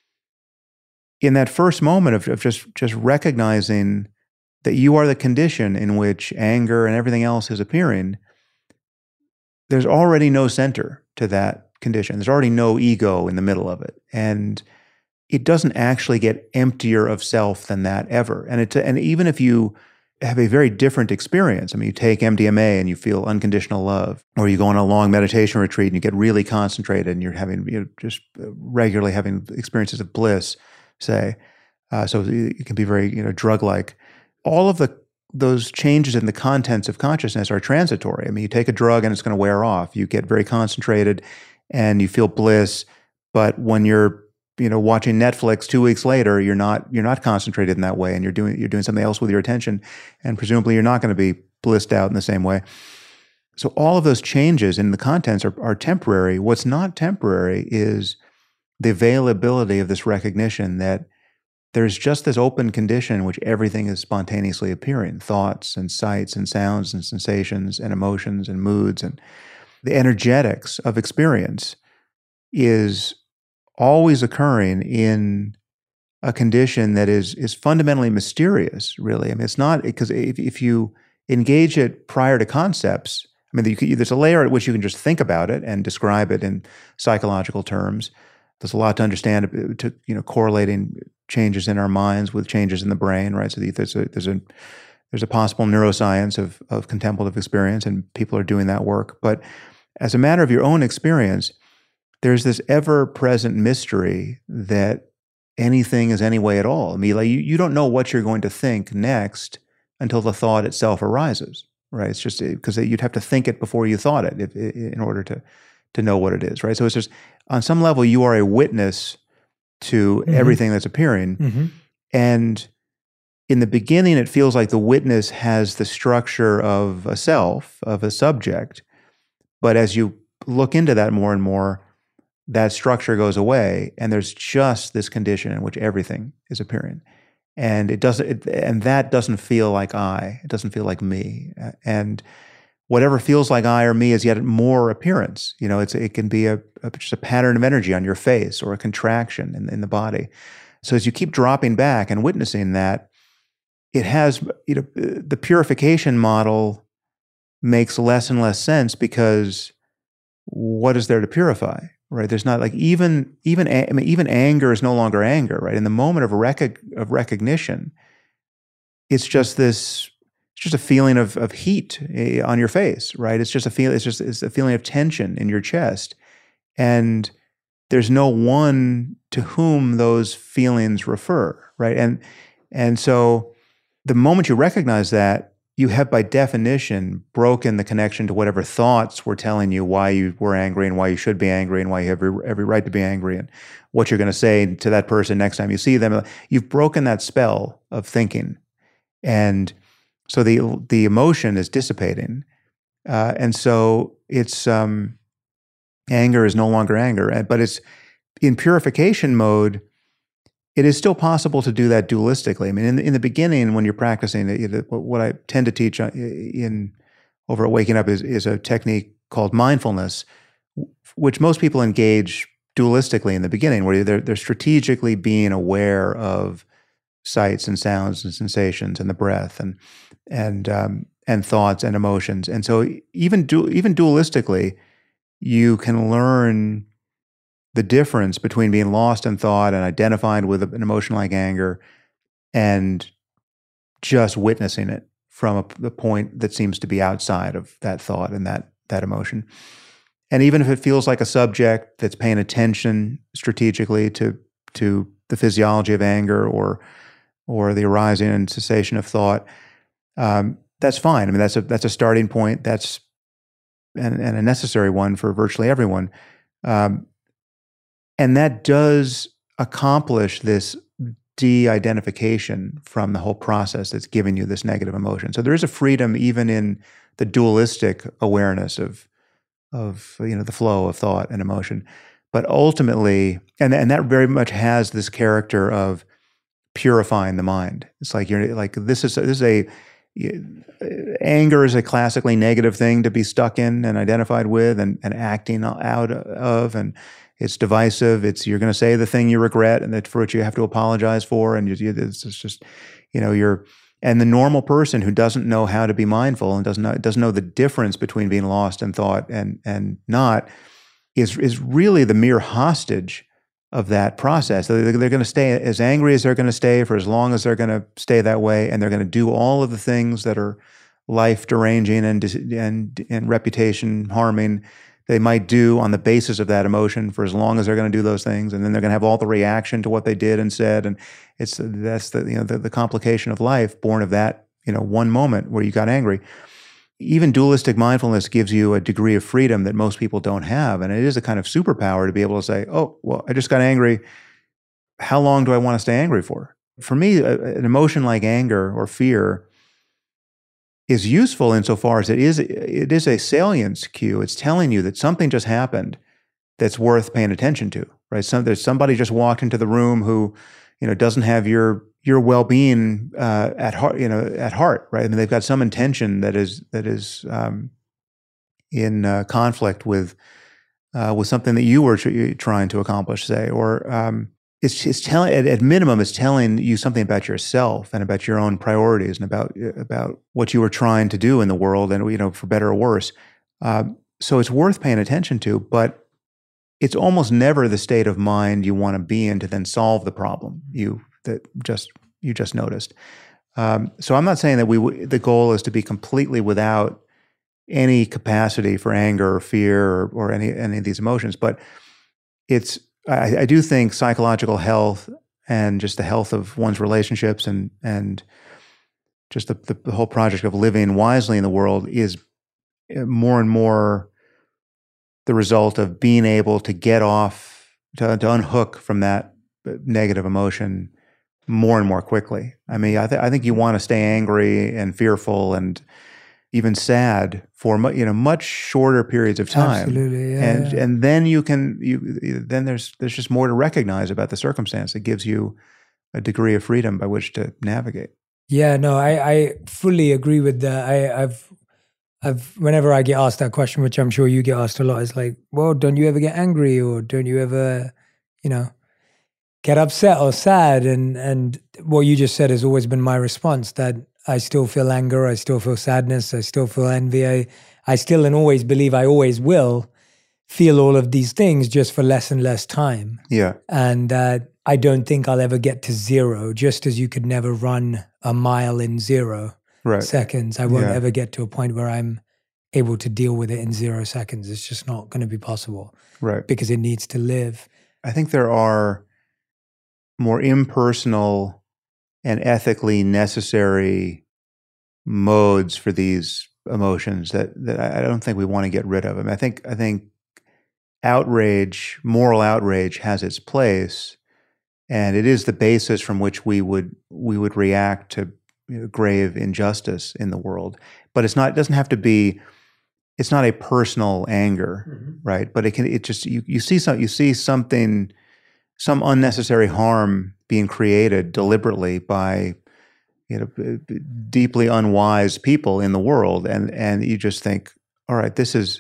[SPEAKER 2] In that first moment of just recognizing that you are the condition in which anger and everything else is appearing, there's already no center to that condition. There's already no ego in the middle of it, and it doesn't actually get emptier of self than that ever. And even if you have a very different experience. I mean, you take MDMA and you feel unconditional love, or you go on a long meditation retreat and you get really concentrated and you're having, just regularly having experiences of bliss, say. So it can be very, drug-like. All of those changes in the contents of consciousness are transitory. I mean, you take a drug and it's going to wear off. You get very concentrated and you feel bliss, but when you're watching Netflix 2 weeks later, you're not concentrated in that way, and you're doing something else with your attention, and presumably you're not going to be blissed out in the same way. So all of those changes in the contents are temporary. What's not temporary is the availability of this recognition that there's just this open condition in which everything is spontaneously appearing, thoughts and sights and sounds and sensations and emotions and moods, and the energetics of experience is always occurring in a condition that is fundamentally mysterious, really. I mean, it's not, because if you engage it prior to concepts, I mean, there's a layer at which you can just think about it and describe it in psychological terms. There's a lot to understand, correlating changes in our minds with changes in the brain, right? So there's a possible neuroscience of contemplative experience, and people are doing that work. But as a matter of your own experience, there's this ever-present mystery that anything is any way at all. I mean, like you don't know what you're going to think next until the thought itself arises, right? It's just because you'd have to think it before you thought it in order to know what it is, right? So it's just, on some level, you are a witness to everything that's appearing. And in the beginning, it feels like the witness has the structure of a self, of a subject. But as you look into that more and more, that structure goes away, and there's just this condition in which everything is appearing. And that doesn't feel like I. It doesn't feel like me. And whatever feels like I or me is yet more appearance. It can be just a pattern of energy on your face, or a contraction in the body. So as you keep dropping back and witnessing that, it has, the purification model makes less and less sense, because what is there to purify, right? There's not, like, even anger is no longer anger, right? In the moment of recognition, it's just a feeling of heat on your face, right? It's a feeling of tension in your chest, and there's no one to whom those feelings refer, right? And so the moment you recognize that, you have by definition broken the connection to whatever thoughts were telling you why you were angry and why you should be angry and why you have every right to be angry and what you're going to say to that person next time you see them. You've broken that spell of thinking, and so the emotion is dissipating, and so it's anger is no longer anger, but it's in purification mode. It is still possible to do that dualistically. I mean, in the beginning, when you're practicing, what I tend to teach over at Waking Up is a technique called mindfulness, which most people engage dualistically in the beginning, where they're strategically being aware of sights and sounds and sensations and the breath and thoughts and emotions. And so even dualistically, you can learn the difference between being lost in thought and identified with an emotion like anger, and just witnessing it from the point that seems to be outside of that thought and that emotion. And even if it feels like a subject that's paying attention strategically to the physiology of anger or the arising and cessation of thought, that's fine. I mean, that's a starting point. That's and a necessary one for virtually everyone. And that does accomplish this de-identification from the whole process that's giving you this negative emotion. So there is a freedom even in the dualistic awareness of the flow of thought and emotion. But ultimately, and that very much has this character of purifying the mind. It's like anger is a classically negative thing to be stuck in and identified with and acting out of, and it's divisive. You're going to say the thing you regret and that for which you have to apologize for, and it's just and the normal person who doesn't know how to be mindful and doesn't know the difference between being lost in thought and not is really the mere hostage of that process. They're going to stay as angry as they're going to stay for as long as they're going to stay that way, and they're going to do all of the things that are life deranging and reputation harming they might do on the basis of that emotion for as long as they're going to do those things, and then they're going to have all the reaction to what they did and said, and that's the complication of life born of that one moment where you got angry. Even dualistic mindfulness gives you a degree of freedom that most people don't have, and it is a kind of superpower to be able to say, "Oh, well, I just got angry. how long do I want to stay angry for? For me, an emotion like anger or fear is useful insofar as it is a salience cue. It's telling you that something just happened that's worth paying attention to, right? There's somebody just walked into the room who, doesn't have your well-being at heart, right? I mean, they've got some intention that is in conflict with something that you were trying to accomplish, say, or it's telling, at minimum, it's telling you something about yourself and about your own priorities and about what you were trying to do in the world, and for better or worse. So it's worth paying attention to, but it's almost never the state of mind you want to be in to then solve the problem you just noticed. So I'm not saying that the goal is to be completely without any capacity for anger or fear or any of these emotions, but I do think psychological health and just the health of one's relationships and just the whole project of living wisely in the world is more and more the result of being able to get off, to unhook from that negative emotion more and more quickly. I mean, I think you want to stay angry and fearful and even sad for much shorter periods of time.
[SPEAKER 1] Absolutely, yeah.
[SPEAKER 2] And then then there's just more to recognize about the circumstance. It gives you a degree of freedom by which to navigate.
[SPEAKER 1] Yeah, no, I fully agree with that. I've whenever I get asked that question, which I'm sure you get asked a lot, it's like, well, don't you ever get angry, or don't you ever, get upset or sad? And what you just said has always been my response, that I still feel anger, I still feel sadness, I still feel envy. I still and always believe I always will feel all of these things, just for less and less time.
[SPEAKER 2] Yeah.
[SPEAKER 1] And I don't think I'll ever get to zero, just as you could never run a mile in 0 seconds. I won't ever get to a point where I'm able to deal with it in 0 seconds. It's just not going to be possible.
[SPEAKER 2] Right.
[SPEAKER 1] Because it needs to live.
[SPEAKER 2] I think there are more impersonal and ethically necessary modes for these emotions that I don't think we want to get rid of. I mean, I think outrage, moral outrage, has its place, and it is the basis from which we would react to grave injustice in the world. But it doesn't have to be. It's not a personal anger, right? But you see something, some unnecessary harm being created deliberately by deeply unwise people in the world, and you just think, all right, this is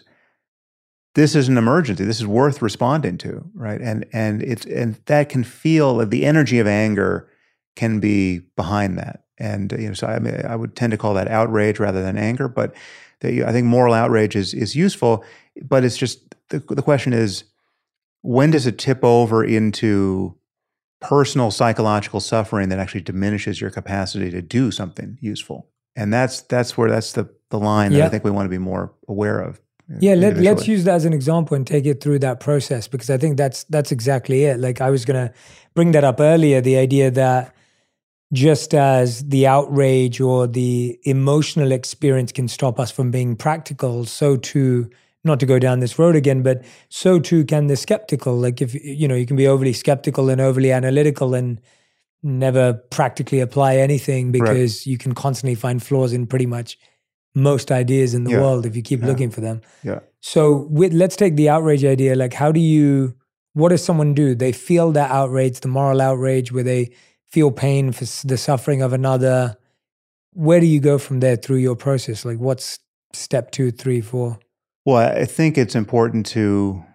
[SPEAKER 2] an emergency. This is worth responding to, right? And that can feel, the energy of anger can be behind that. And so I would tend to call that outrage rather than anger. But I think moral outrage is useful. But it's just the question is, when does it tip over into personal psychological suffering that actually diminishes your capacity to do something useful? And that's the line that I think we want to be more aware of.
[SPEAKER 1] Yeah, let's use that as an example and take it through that process, because I think that's exactly it. Like, I was going to bring that up earlier, the idea that just as the outrage or the emotional experience can stop us from being practical, so too, not to go down this road again, but so too can the skeptical. Like, if you can be overly skeptical and overly analytical and never practically apply anything, because you can constantly find flaws in pretty much most ideas in the world if you keep looking for them.
[SPEAKER 2] Yeah.
[SPEAKER 1] So let's take the outrage idea. Like, what does someone do? They feel that outrage, the moral outrage, where they feel pain for the suffering of another. Where do you go from there through your process? Like, what's step 2, 3, 4?
[SPEAKER 2] Well, I think it's important to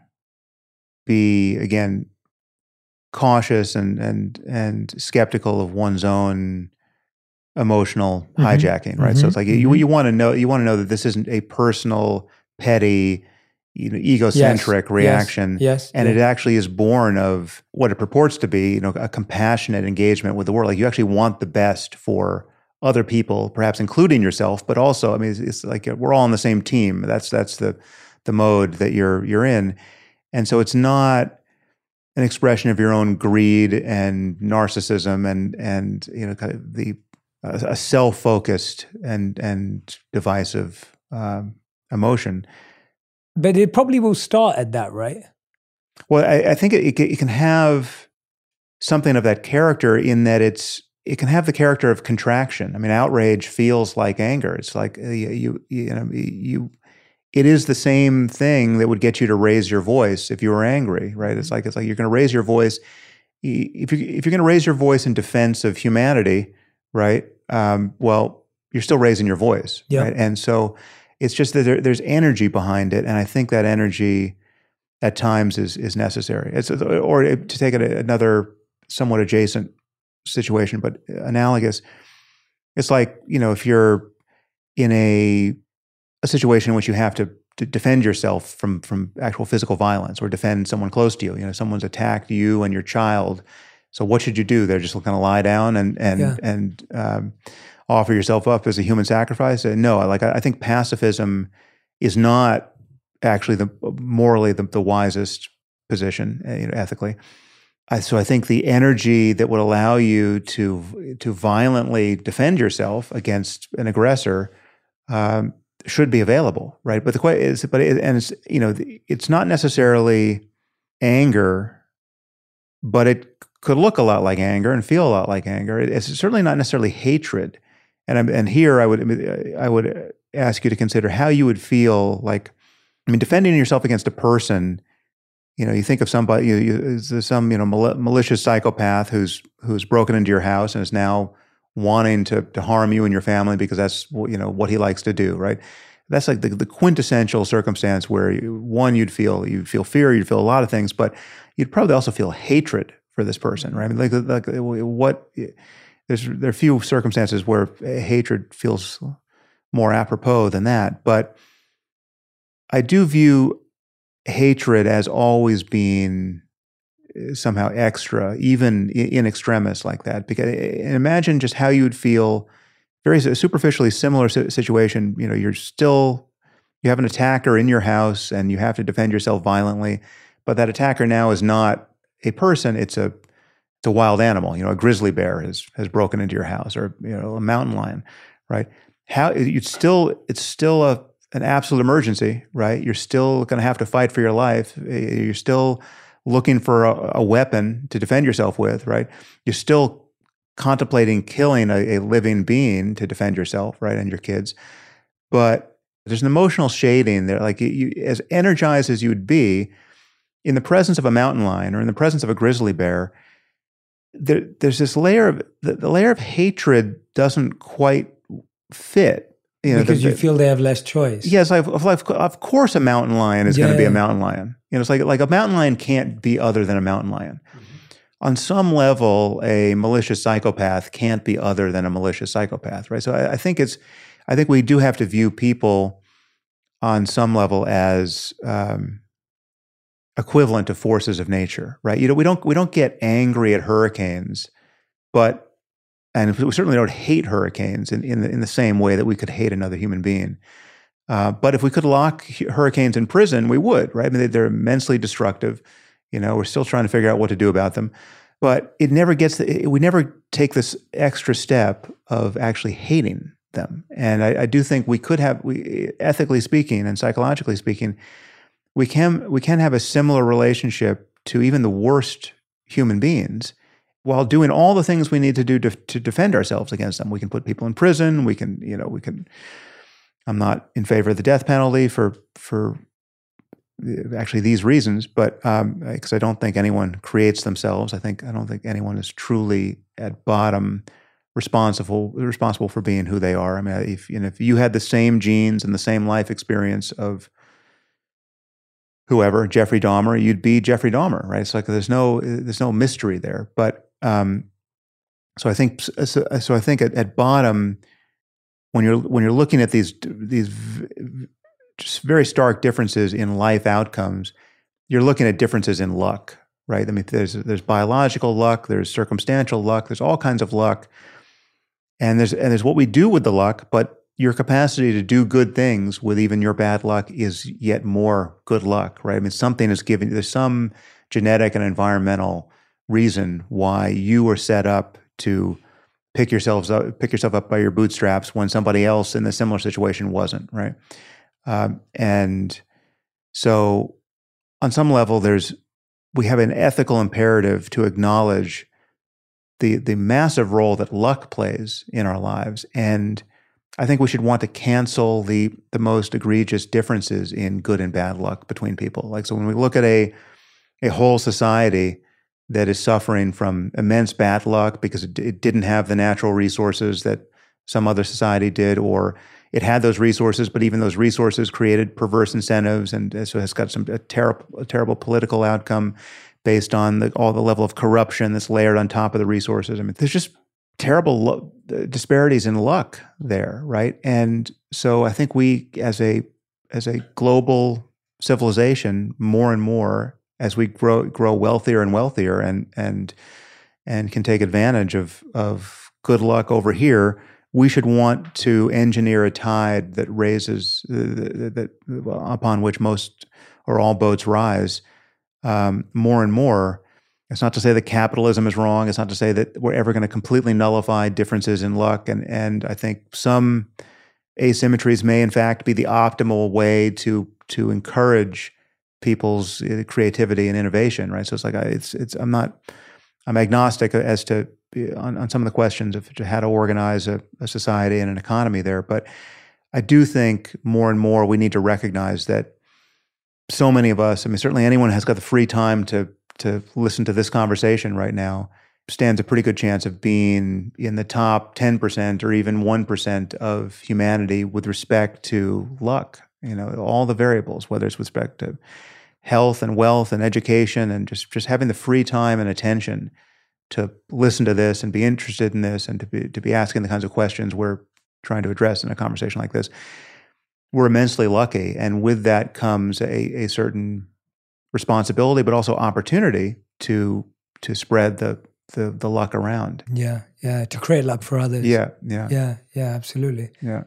[SPEAKER 2] be, again, cautious and skeptical of one's own emotional hijacking, right? So it's like you want to know that this isn't a personal, petty, egocentric reaction, and it actually is born of what it purports to be, a compassionate engagement with the world. Like, you actually want the best for other people, perhaps including yourself, but also, I mean, it's like we're all on the same team. That's the mode that you're in, and so it's not an expression of your own greed and narcissism and kind of a self-focused and divisive emotion.
[SPEAKER 1] But it probably will start at that, right?
[SPEAKER 2] Well, I think it can have something of that character in that it can have the character of contraction. I mean, outrage feels like anger. It's like it is the same thing that would get you to raise your voice if you were angry, right? It's like you're going to raise your voice. If you're going to raise your voice in defense of humanity, right? Well, you're still raising your voice, right? And so it's just that there's energy behind it, and I think that energy at times is necessary. Or to take it another somewhat adjacent situation, but analogous. It's like, if you're in a situation in which you have to defend yourself from actual physical violence or defend someone close to you. Someone's attacked you and your child. So what should you do? They're just going to lie down and offer yourself up as a human sacrifice? No, I think pacifism is not actually morally the wisest position, ethically. So I think the energy that would allow you to violently defend yourself against an aggressor should be available, right? But the question is, it's not necessarily anger, but it could look a lot like anger and feel a lot like anger. It's certainly not necessarily hatred. And here I would ask you to consider how you would feel like, defending yourself against a person. You think of somebody, some malicious psychopath who's broken into your house and is now wanting to harm you and your family because that's what he likes to do, right? That's like the quintessential circumstance where you'd feel fear, you'd feel a lot of things, but you'd probably also feel hatred for this person, right? There are few circumstances where hatred feels more apropos than that, but I do view hatred as always being somehow extra, even in extremis like that. Because imagine just how you would feel, very superficially similar situation. You have an attacker in your house and you have to defend yourself violently, but that attacker now is not a person; it's a wild animal. A grizzly bear has broken into your house, or a mountain lion, right? It's still an absolute emergency, right? You're still going to have to fight for your life. You're still looking for a weapon to defend yourself with, right? You're still contemplating killing a living being to defend yourself, right, and your kids. But there's an emotional shading there. Like you, as energized as you would be in the presence of a mountain lion or in the presence of a grizzly bear, there's this layer of the layer of hatred doesn't quite fit.
[SPEAKER 1] Because you feel they have less choice.
[SPEAKER 2] Yes, of course a mountain lion is going to be a mountain lion. It's like a mountain lion can't be other than a mountain lion. Mm-hmm. On some level, a malicious psychopath can't be other than a malicious psychopath, right? So I think we do have to view people on some level as equivalent to forces of nature, right? We don't get angry at hurricanes, and we certainly don't hate hurricanes in the same way that we could hate another human being. But if we could lock hurricanes in prison, we would, right? They're immensely destructive. We're still trying to figure out what to do about them. But we never take this extra step of actually hating them. And I do think ethically speaking and psychologically speaking, we can have a similar relationship to even the worst human beings, while doing all the things we need to do to defend ourselves against them. We can put people in prison. We can. I'm not in favor of the death penalty for actually these reasons, but because I don't think anyone creates themselves. I don't think anyone is truly at bottom responsible for being who they are. If you had the same genes and the same life experience of whoever, Jeffrey Dahmer, you'd be Jeffrey Dahmer, right? It's like there's no mystery there. But so I think at bottom, when you're looking at these just very stark differences in life outcomes, you're looking at differences in luck, right? There's biological luck, there's circumstantial luck, there's all kinds of luck, and there's what we do with the luck, but your capacity to do good things with even your bad luck is yet more good luck, right? Something is given. There's some genetic and environmental reason why you were set up to pick yourself up by your bootstraps when somebody else in a similar situation wasn't, right? And so on some level, we have an ethical imperative to acknowledge the massive role that luck plays in our lives. And I think we should want to cancel the most egregious differences in good and bad luck between people. Like, so when we look at a whole society that is suffering from immense bad luck because it didn't have the natural resources that some other society did, or it had those resources, but even those resources created perverse incentives, and so has got a terrible political outcome based on all the level of corruption that's layered on top of the resources. I mean, there's just terrible disparities in luck there, right? And so I think we, as a global civilization, more and more, as we grow wealthier and wealthier, and can take advantage of good luck over here, we should want to engineer a tide that raises upon which most or all boats rise more and more. It's not to say that capitalism is wrong. It's not to say that we're ever going to completely nullify differences in luck. And I think some asymmetries may, in fact, be the optimal way to encourage people's creativity and innovation. Right. So it's like I'm agnostic as to on some of the questions of how to organize a society and an economy there. But I do think more and more we need to recognize that so many of us, I mean, certainly anyone who's got the free time to listen to this conversation right now, stands a pretty good chance of being in the top 10% or even 1% of humanity with respect to luck. You know, all the variables, whether it's with respect to health and wealth and education, and just having the free time and attention to listen to this and be interested in this and to be asking the kinds of questions we're trying to address in a conversation like this. We're immensely lucky, and with that comes a certain responsibility, but also opportunity to spread the luck around.
[SPEAKER 1] Yeah, to create luck for others.
[SPEAKER 2] Yeah,
[SPEAKER 1] absolutely.
[SPEAKER 2] Yeah.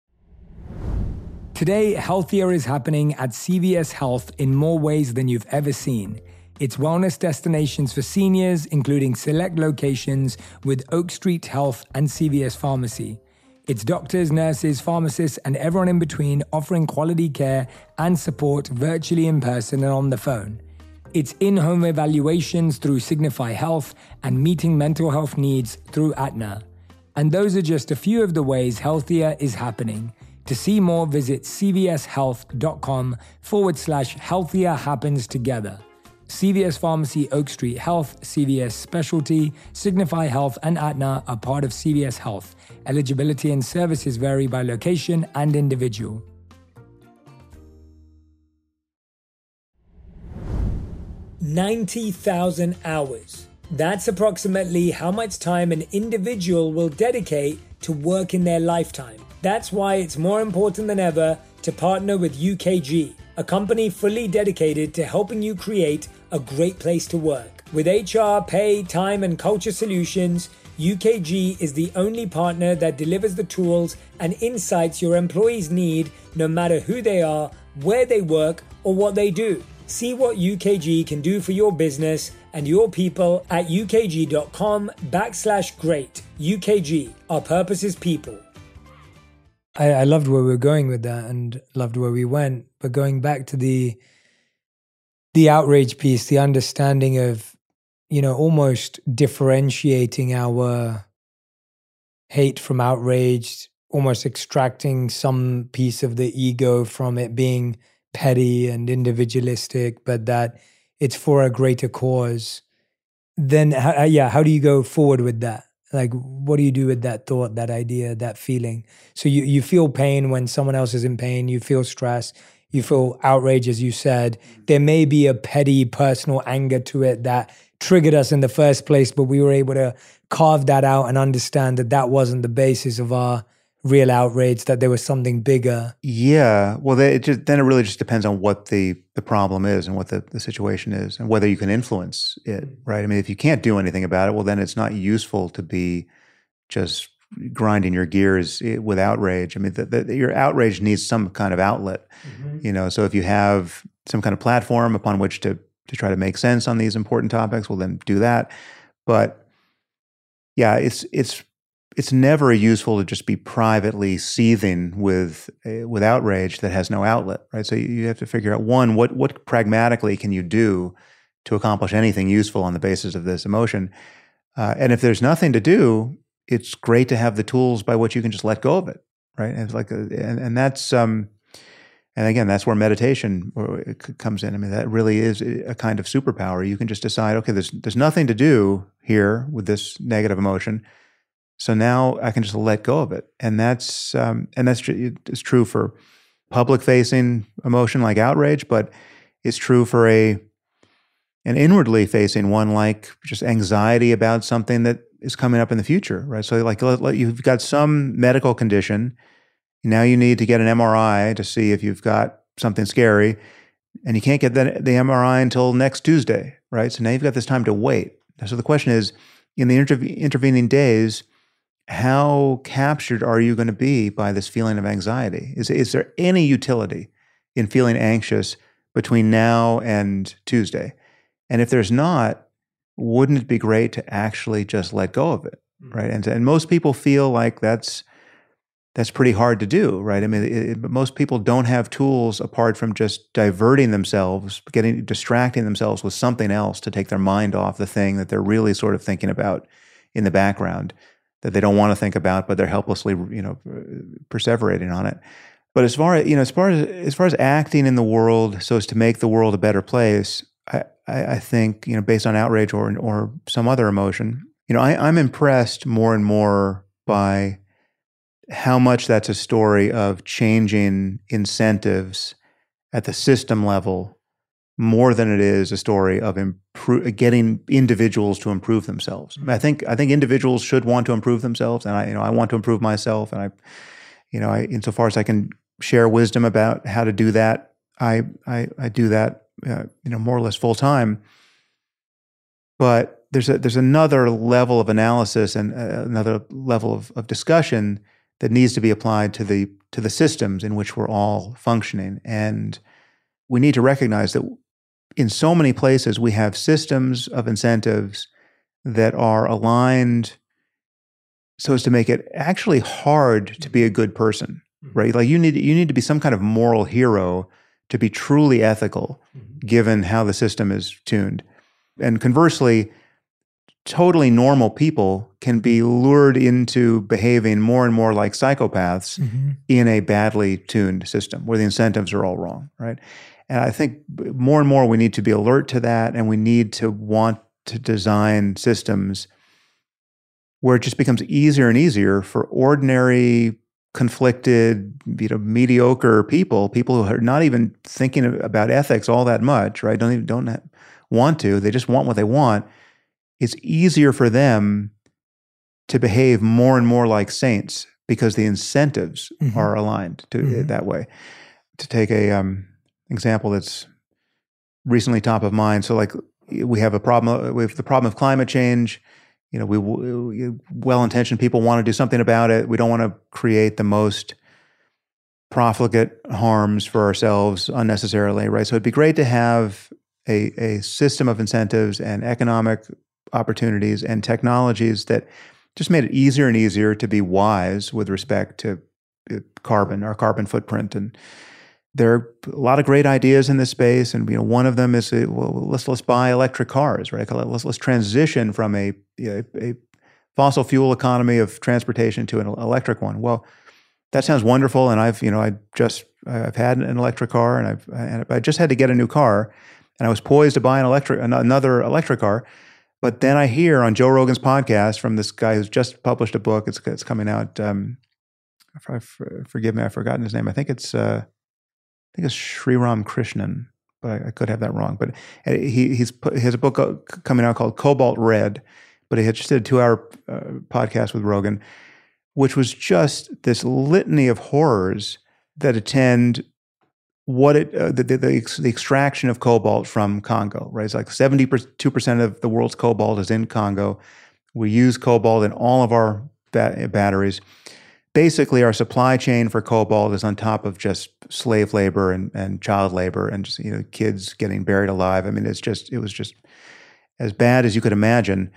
[SPEAKER 1] Today, Healthier is happening at CVS Health in more ways than you've ever seen. It's wellness destinations for seniors, including select locations with Oak Street Health and CVS Pharmacy. It's doctors, nurses, pharmacists, and everyone in between offering quality care and support virtually, in person, and on the phone. It's in-home evaluations through Signify Health and meeting mental health needs through Aetna. And those are just a few of the ways Healthier is happening. To see more, visit cvshealth.com/healthier happens together. CVS Pharmacy, Oak Street Health, CVS Specialty, Signify Health, and Aetna are part of CVS Health. Eligibility and services vary by location and individual. $90,000 hours. That's approximately how much time an individual will dedicate to work in their lifetime. That's why it's more important than ever to partner with UKG, a company fully dedicated to helping you create a great place to work. With HR, pay, time, and culture solutions, UKG is the only partner that delivers the tools and insights your employees need, no matter who they are, where they work, or what they do. See what UKG can do for your business and your people at ukg.com/great. UKG, our purpose is people. I loved where we were going with that and loved where we went. But going back to the outrage piece, the understanding of, almost differentiating our hate from outrage, almost extracting some piece of the ego from it being petty and individualistic, but that it's for a greater cause. Then, how do you go forward with that? Like, what do you do with that thought, that idea, that feeling? So you feel pain when someone else is in pain. You feel stress. You feel outrage, as you said. There may be a petty personal anger to it that triggered us in the first place, but we were able to carve that out and understand that that wasn't the basis of our real outrage, that there was something bigger.
[SPEAKER 2] Yeah. Well, then it really just depends on what the problem is and what the situation is and whether you can influence it, right? I mean, if you can't do anything about it, well, then it's not useful to be just grinding your gears with outrage. I mean, your outrage needs some kind of outlet, so if you have some kind of platform upon which to try to make sense on these important topics, well, then do that. But yeah, it's never useful to just be privately seething with outrage that has no outlet, right? So you have to figure out, one, what pragmatically can you do to accomplish anything useful on the basis of this emotion? And if there's nothing to do, it's great to have the tools by which you can just let go of it, right? And it's like, and that's and again, that's where meditation comes in. I mean, that really is a kind of superpower. You can just decide, okay, there's nothing to do here with this negative emotion, so now I can just let go of it. And that's it's true for public-facing emotion like outrage, but it's true for an inwardly facing one like just anxiety about something that is coming up in the future, right? So like you've got some medical condition. Now you need to get an MRI to see if you've got something scary, and you can't get the MRI until next Tuesday, right? So now you've got this time to wait. So the question is, in the intervening days, how captured are you going to be by this feeling of anxiety? Is there any utility in feeling anxious between now and Tuesday? And if there's not, wouldn't it be great to actually just let go of it, right? And most people feel like that's pretty hard to do, right? I mean, most people don't have tools apart from just diverting themselves, distracting themselves with something else to take their mind off the thing that they're really sort of thinking about in the background that they don't want to think about, but they're helplessly, perseverating on it. But as far as acting in the world so as to make the world a better place, I think, based on outrage or some other emotion, I'm impressed more and more by how much that's a story of changing incentives at the system level more than it is a story of getting individuals to improve themselves. I think individuals should want to improve themselves, and I want to improve myself, and I insofar as I can share wisdom about how to do that, I do that more or less full time. But there's another level of analysis and another level of discussion that needs to be applied to the systems in which we're all functioning. And we need to recognize that in so many places we have systems of incentives that are aligned so as to make it actually hard to be a good person, right? Like you need to be some kind of moral hero to be truly ethical, given how the system is tuned. And conversely, totally normal people can be lured into behaving more and more like psychopaths in a badly tuned system where the incentives are all wrong, right? And I think more and more we need to be alert to that, and we need to want to design systems where it just becomes easier and easier for ordinary, conflicted, mediocre people who are not even thinking about ethics all that much, right? Don't want to. They just want what they want. It's easier for them to behave more and more like saints because the incentives are aligned to that way. To take a example that's recently top of mind, so like we have the problem of climate change. Well-intentioned people want to do something about it. We don't want to create the most profligate harms for ourselves unnecessarily, right? So it'd be great to have a system of incentives and economic opportunities and technologies that just made it easier and easier to be wise with respect to our carbon footprint. And there are a lot of great ideas in this space, and one of them is let's buy electric cars, right? Let's transition from a fossil fuel economy of transportation to an electric one. Well, that sounds wonderful, and I've had an electric car, and I just had to get a new car, and I was poised to buy another electric car. But then I hear on Joe Rogan's podcast from this guy who's just published a book. It's coming out. Forgive me, I've forgotten his name. I think it's Sriram Krishnan, but I could have that wrong. But he has a book coming out called Cobalt Red. But he had just did a 2-hour podcast with Rogan, which was just this litany of horrors that attend the extraction of cobalt from Congo, right? It's like 72% of the world's cobalt is in Congo. We use cobalt in all of our batteries. Basically, our supply chain for cobalt is on top of just slave labor and child labor and just kids getting buried alive. I mean, it was just as bad as you could imagine.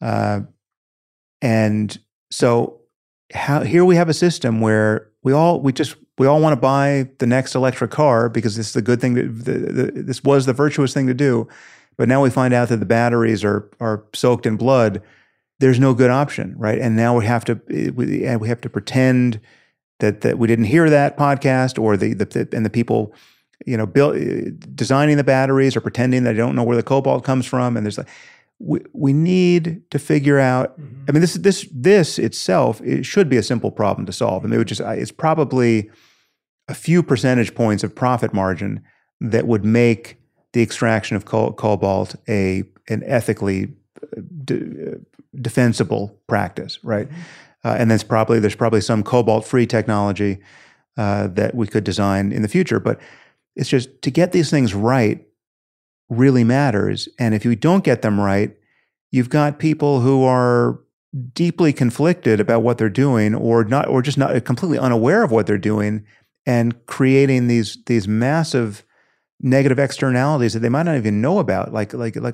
[SPEAKER 2] And so here we have a system where we all want to buy the next electric car because this is a good thing. This was the virtuous thing to do, but now we find out that the batteries are soaked in blood, there's no good option, right? And now we have to pretend that we didn't hear that podcast, or the people, designing the batteries are pretending they don't know where the cobalt comes from. And there's like, we need to figure out. I mean, this itself, it should be a simple problem to solve. I mean, it's probably a few percentage points of profit margin that would make the extraction of cobalt an ethically defensible practice, right? And there's probably some cobalt-free technology that we could design in the future. But it's just, to get these things right really matters. And if you don't get them right, you've got people who are deeply conflicted about what they're doing, or just not completely unaware of what they're doing, and creating these massive negative externalities that they might not even know about. I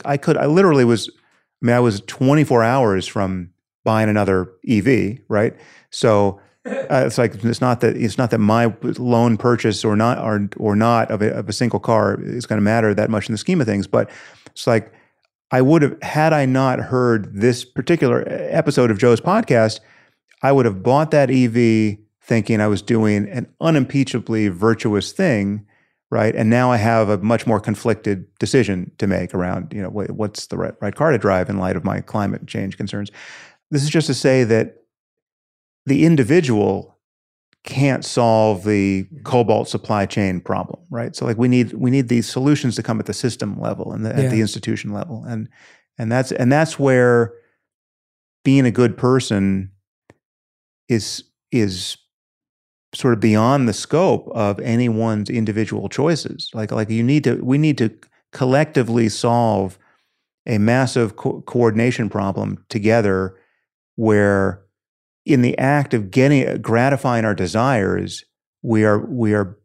[SPEAKER 2] was 24 hours from buying another EV, right? So it's not that my loan purchase or not of a single car is going to matter that much in the scheme of things. But it's like, I would have, had I not heard this particular episode of Joe's podcast, I would have bought that EV thinking I was doing an unimpeachably virtuous thing, right? And now I have a much more conflicted decision to make around, what's the right car to drive in light of my climate change concerns. This is just to say that the individual can't solve the cobalt supply chain problem, right? So like we need these solutions to come at the system level and at the institution level, and that's where being a good person is sort of beyond the scope of anyone's individual choices. Like we need to collectively solve a massive coordination problem together, where in the act of gratifying our desires, we are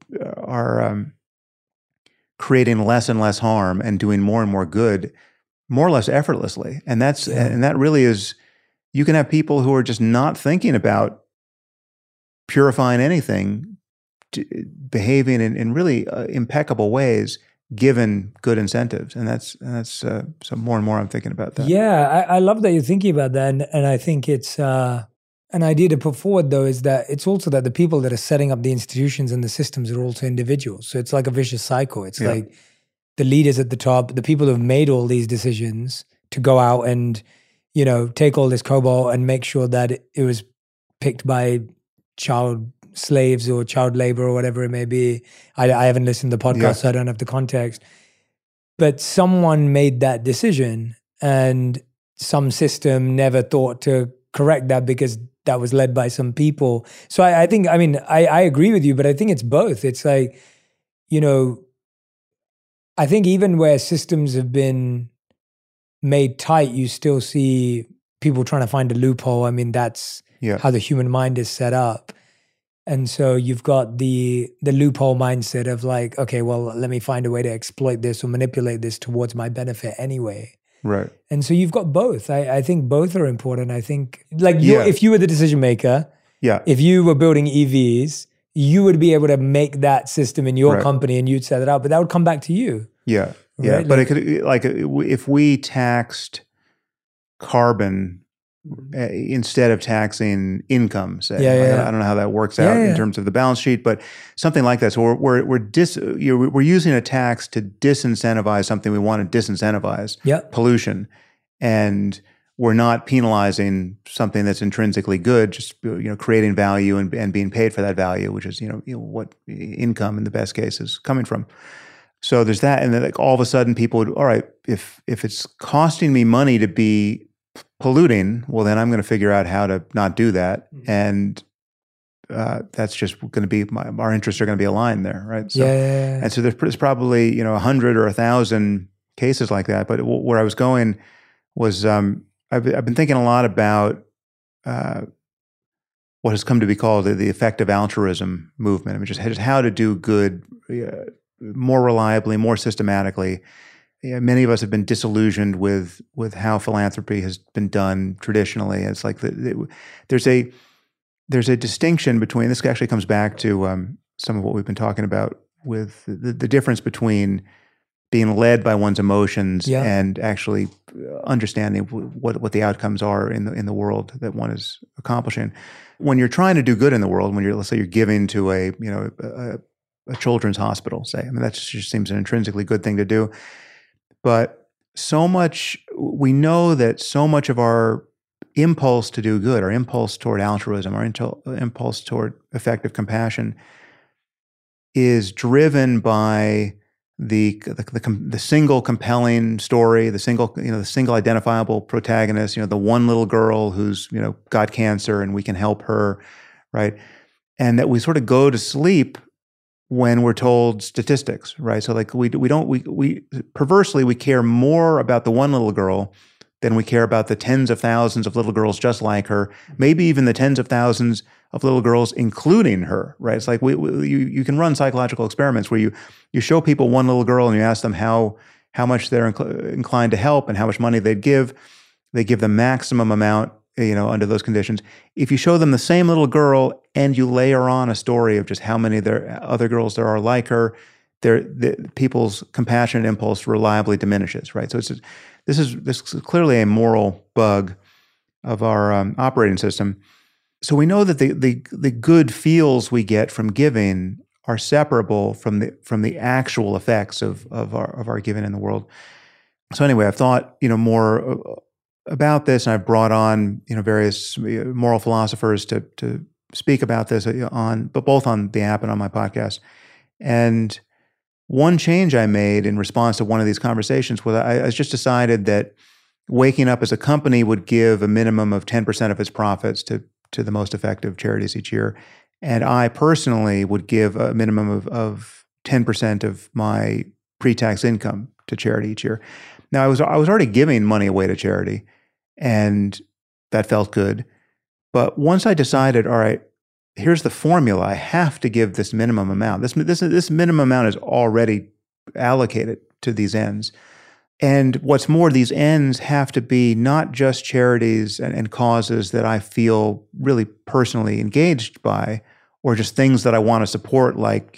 [SPEAKER 2] creating less and less harm and doing more and more good, more or less effortlessly. And that really is, you can have people who are just not thinking about purifying anything, behaving in really impeccable ways, given good incentives. And that's so more and more I'm thinking about that.
[SPEAKER 1] Yeah, I love that you're thinking about that. And I think it's an idea to put forward, though, is that it's also that the people that are setting up the institutions and the systems are also individuals. So it's like a vicious cycle. It's like the leaders at the top, the people who have made all these decisions to go out and, take all this cobalt and make sure that it was picked by child slaves or child labor or whatever it may be. I haven't listened to the podcast, so I don't have the context. But someone made that decision, and some system never thought to correct that because that was led by some people. So I think, I agree with you, but I think it's both. It's like, I think even where systems have been made tight, you still see people trying to find a loophole. I mean, that's how the human mind is set up. And so you've got the loophole mindset of like, okay, well, let me find a way to exploit this or manipulate this towards my benefit anyway.
[SPEAKER 2] Right.
[SPEAKER 1] And so you've got both. I think both are important. I think if you were the decision maker, if you were building EVs, you would be able to make that system in your company and you'd set it up, but that would come back to you.
[SPEAKER 2] Yeah. Yeah. Right? But it could, if we taxed carbon instead of taxing income, say, I don't know how that works out in terms of the balance sheet, but something like that. So we're using a tax to disincentivize something we want to disincentivize, pollution, and we're not penalizing something that's intrinsically good, just creating value and being paid for that value, which is what income in the best case is coming from. So there's that, and then all of a sudden people would, all right, if it's costing me money to be polluting, well, then I'm going to figure out how to not do that. And that's just going to be, our interests are going to be aligned there, right? So, and so there's probably, 100 or 1,000 cases like that. But where I was going was, I've been thinking a lot about what has come to be called the effective altruism movement. I mean, just how to do good more reliably, more systematically. Many of us have been disillusioned with how philanthropy has been done traditionally. It's like there's a distinction between, this actually comes back to some of what we've been talking about with the difference between being led by one's emotions
[SPEAKER 1] Yeah.
[SPEAKER 2] and actually understanding what the outcomes are in the world that one is accomplishing. When you're trying to do good in the world, when let's say you're giving to a children's hospital, say, I mean, that just seems an intrinsically good thing to do. But we know that so much of our impulse to do good, our impulse toward altruism, our impulse toward effective compassion is driven by the single compelling story, the single identifiable protagonist, the one little girl who's, got cancer and we can help her, right? And that we sort of go to sleep when we're told statistics, right? So like we perversely, we care more about the one little girl than we care about the tens of thousands of little girls just like her, maybe even the tens of thousands of little girls, including her, right? It's like you can run psychological experiments where you show people one little girl and you ask them how much they're inclined to help and how much money they'd give. They give the maximum amount, under those conditions. If you show them the same little girl and you layer on a story of just how many other girls there are like her, people's compassionate impulse reliably diminishes, right? So this is clearly a moral bug of our operating system. So we know that the good feels we get from giving are separable from the actual effects of our giving in the world. So anyway, I've thought more about this, and I've brought on various moral philosophers to speak about this but both on the app and on my podcast. And one change I made in response to one of these conversations was I just decided that Waking Up as a company would give a minimum of 10% of its profits to the most effective charities each year. And I personally would give a minimum of 10% of my pre-tax income to charity each year. Now, I was already giving money away to charity, and that felt good. But once I decided, all right, here's the formula, I have to give this minimum amount. This minimum amount is already allocated to these ends. And what's more, these ends have to be not just charities and causes that I feel really personally engaged by, or just things that I want to support, like,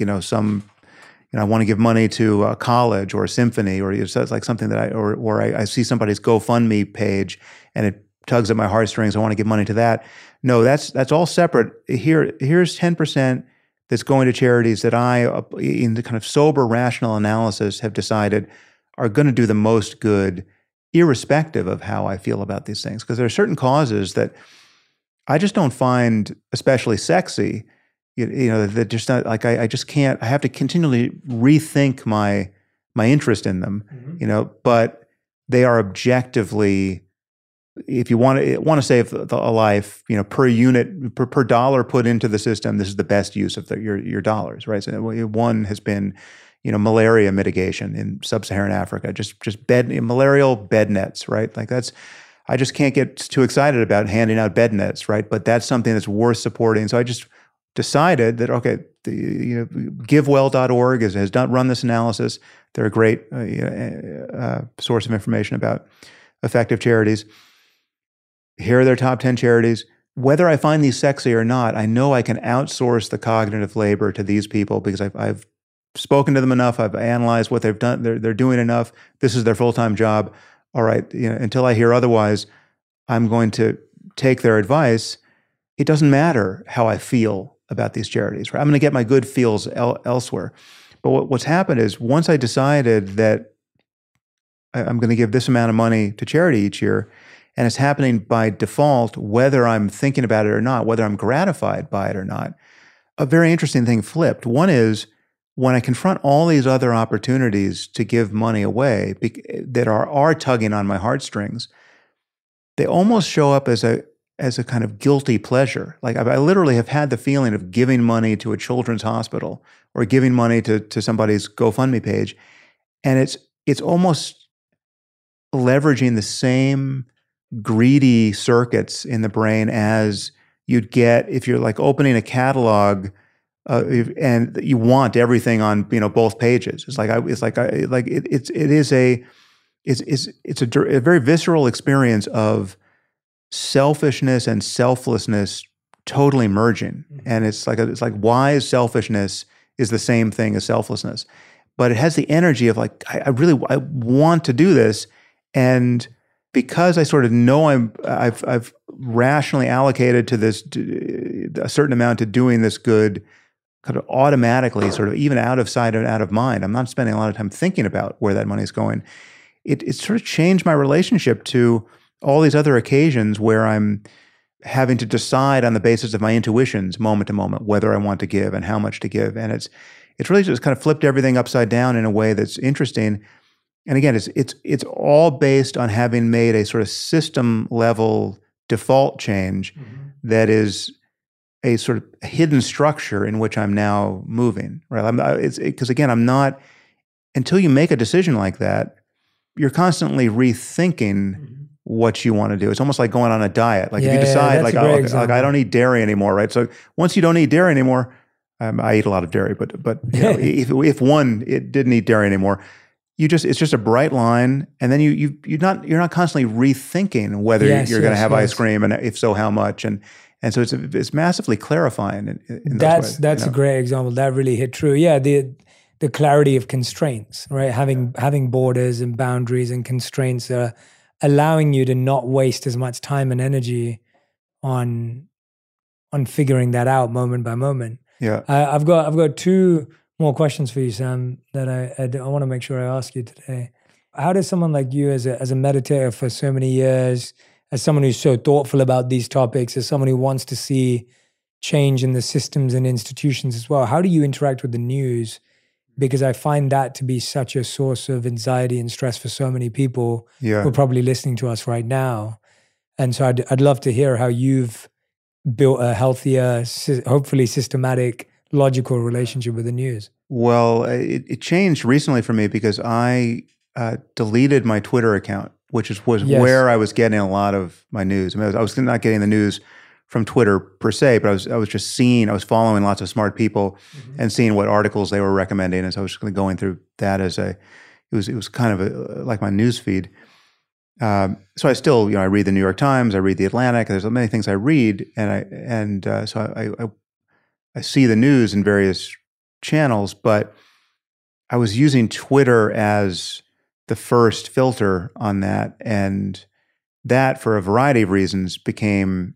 [SPEAKER 2] I want to give money to a college or a symphony, or it's like something that I see somebody's GoFundMe page and it tugs at my heartstrings. I want to give money to that. No, that's all separate. Here's 10% that's going to charities that I, in the kind of sober, rational analysis, have decided are going to do the most good, irrespective of how I feel about these things. Because there are certain causes that I just don't find especially sexy. That just not like I just can't. I have to continually rethink my interest in them. Mm-hmm. But they are objectively, if you want to save a life, per unit, per dollar put into the system, this is the best use of your dollars, right? So one has been, malaria mitigation in sub-Saharan Africa, just malarial bed nets, right? Like I just can't get too excited about handing out bed nets, right? But that's something that's worth supporting. So I just decided that, okay, GiveWell.org has run this analysis. They're a great source of information about effective charities. Here are their top 10 charities. Whether I find these sexy or not, I know I can outsource the cognitive labor to these people because I've spoken to them enough. I've analyzed what they've done. They're doing enough. This is their full-time job. All right, until I hear otherwise, I'm going to take their advice. It doesn't matter how I feel about these charities, right? I'm going to get my good feels elsewhere. But what's happened is once I decided that I'm going to give this amount of money to charity each year, and it's happening by default, whether I'm thinking about it or not, whether I'm gratified by it or not, a very interesting thing flipped. One is when I confront all these other opportunities to give money away that are tugging on my heartstrings, they almost show up as a kind of guilty pleasure. Like I literally have had the feeling of giving money to a children's hospital or giving money to somebody's GoFundMe page, and it's almost leveraging the same greedy circuits in the brain as you'd get if you're like opening a catalog and you want everything on both pages. It's a very visceral experience of selfishness and selflessness totally merging, and it's like wise selfishness is the same thing as selflessness. but it has the energy of like, I want to do this. And because I sort of know I've rationally allocated to this a certain amount to doing this good, kind of automatically, sort of even out of sight and out of mind. I'm not spending a lot of time thinking about where that money is going. It sort of changed my relationship to all these other occasions where I'm having to decide on the basis of my intuitions moment to moment whether I want to give and how much to give. And it's really just kind of flipped everything upside down in a way that's interesting. And again, it's all based on having made a sort of system level default change that is a sort of hidden structure in which I'm now moving. Right? Because again, I'm not, until you make a decision like that, you're constantly rethinking what you want to do. It's almost like going on a diet. Like if you decide, like I don't eat dairy anymore, right? So once you don't eat dairy anymore, I eat a lot of dairy, but you know, if one it didn't eat dairy anymore, it's just a bright line, and then you're not constantly rethinking whether you're going to have ice cream, and if so, how much, and so it's massively clarifying. In
[SPEAKER 1] that's a great example. That really hit true. Yeah, the clarity of constraints, right? Having borders and boundaries and constraints are allowing you to not waste as much time and energy on figuring that out moment by moment.
[SPEAKER 2] Yeah,
[SPEAKER 1] I've got two more questions for you, Sam, that I want to make sure I ask you today. How does someone like you, as a meditator for so many years, as someone who's so thoughtful about these topics, as someone who wants to see change in the systems and institutions as well, how do you interact with the news? Because I find that to be such a source of anxiety and stress for so many people who are probably listening to us right now. And so I'd love to hear how you've built a healthier, hopefully systematic, logical relationship with the news.
[SPEAKER 2] Well, it changed recently for me because I deleted my Twitter account, which was where I was getting a lot of my news. I mean, I was not getting the news from Twitter per se, but I was following lots of smart people and seeing what articles they were recommending, and so I was just going through that it was kind of like my news feed. So I still, I read the New York Times, I read the Atlantic. There's many things I read, so I see the news in various channels, but I was using Twitter as the first filter on that, and that, for a variety of reasons, became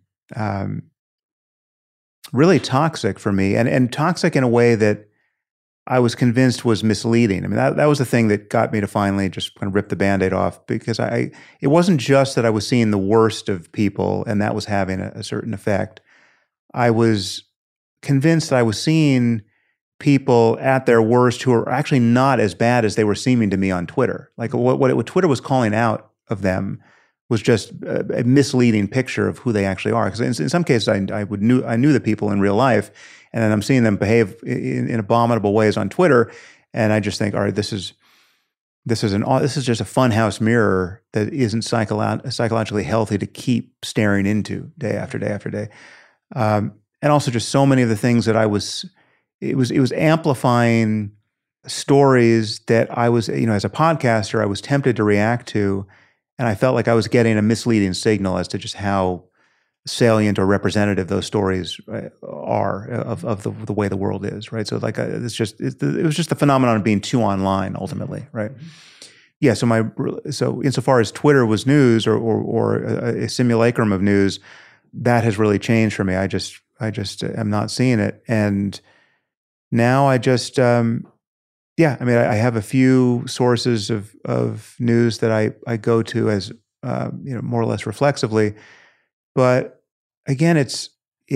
[SPEAKER 2] really toxic for me, and toxic in a way that I was convinced was misleading. I mean, that was the thing that got me to finally just kind of rip the Band-Aid off, because it wasn't just that I was seeing the worst of people and that was having a certain effect. I was convinced that I was seeing people at their worst who are actually not as bad as they were seeming to me on Twitter. Like what Twitter was calling out of them was just a misleading picture of who they actually are. Because in some cases, I knew the people in real life, and then I'm seeing them behave in abominable ways on Twitter, and I just think, all right, this is just a funhouse mirror that isn't psychologically healthy to keep staring into day after day after day. And also just so many of the things that it was amplifying stories that I was, as a podcaster, I was tempted to react to. And I felt like I was getting a misleading signal as to just how salient or representative those stories are of the way the world is, right? So like it was just the phenomenon of being too online ultimately, right? Yeah. So insofar as Twitter was news or a simulacrum of news, that has really changed for me. I just am not seeing it, and now I just. I mean, I have a few sources of news that I go to as more or less reflexively, but again, it's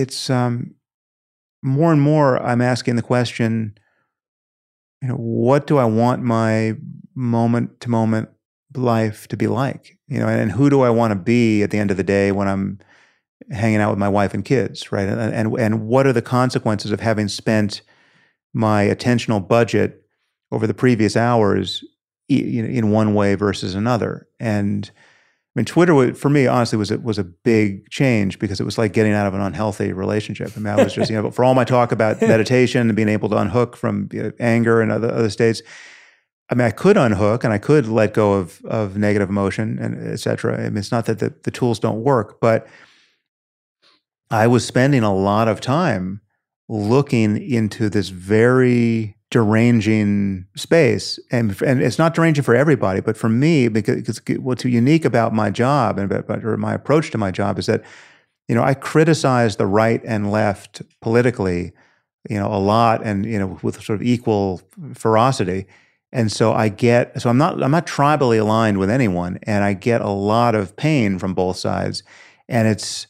[SPEAKER 2] more and more I'm asking the question, what do I want my moment to moment life to be like, and who do I want to be at the end of the day when I'm hanging out with my wife and kids, right? And what are the consequences of having spent my attentional budget over the previous hours, in one way versus another. And I mean, Twitter for me, honestly, was a big change, because it was like getting out of an unhealthy relationship. I mean, I was just, for all my talk about meditation and being able to unhook from anger and other states, I mean, I could unhook and I could let go of negative emotion and et cetera. I mean, it's not that the tools don't work, but I was spending a lot of time looking into this very deranging space, and it's not deranging for everybody, but for me, because what's unique about my job or my approach to my job is that, I criticize the right and left politically, a lot, and with sort of equal ferocity, and so I'm not tribally aligned with anyone, and I get a lot of pain from both sides, and it's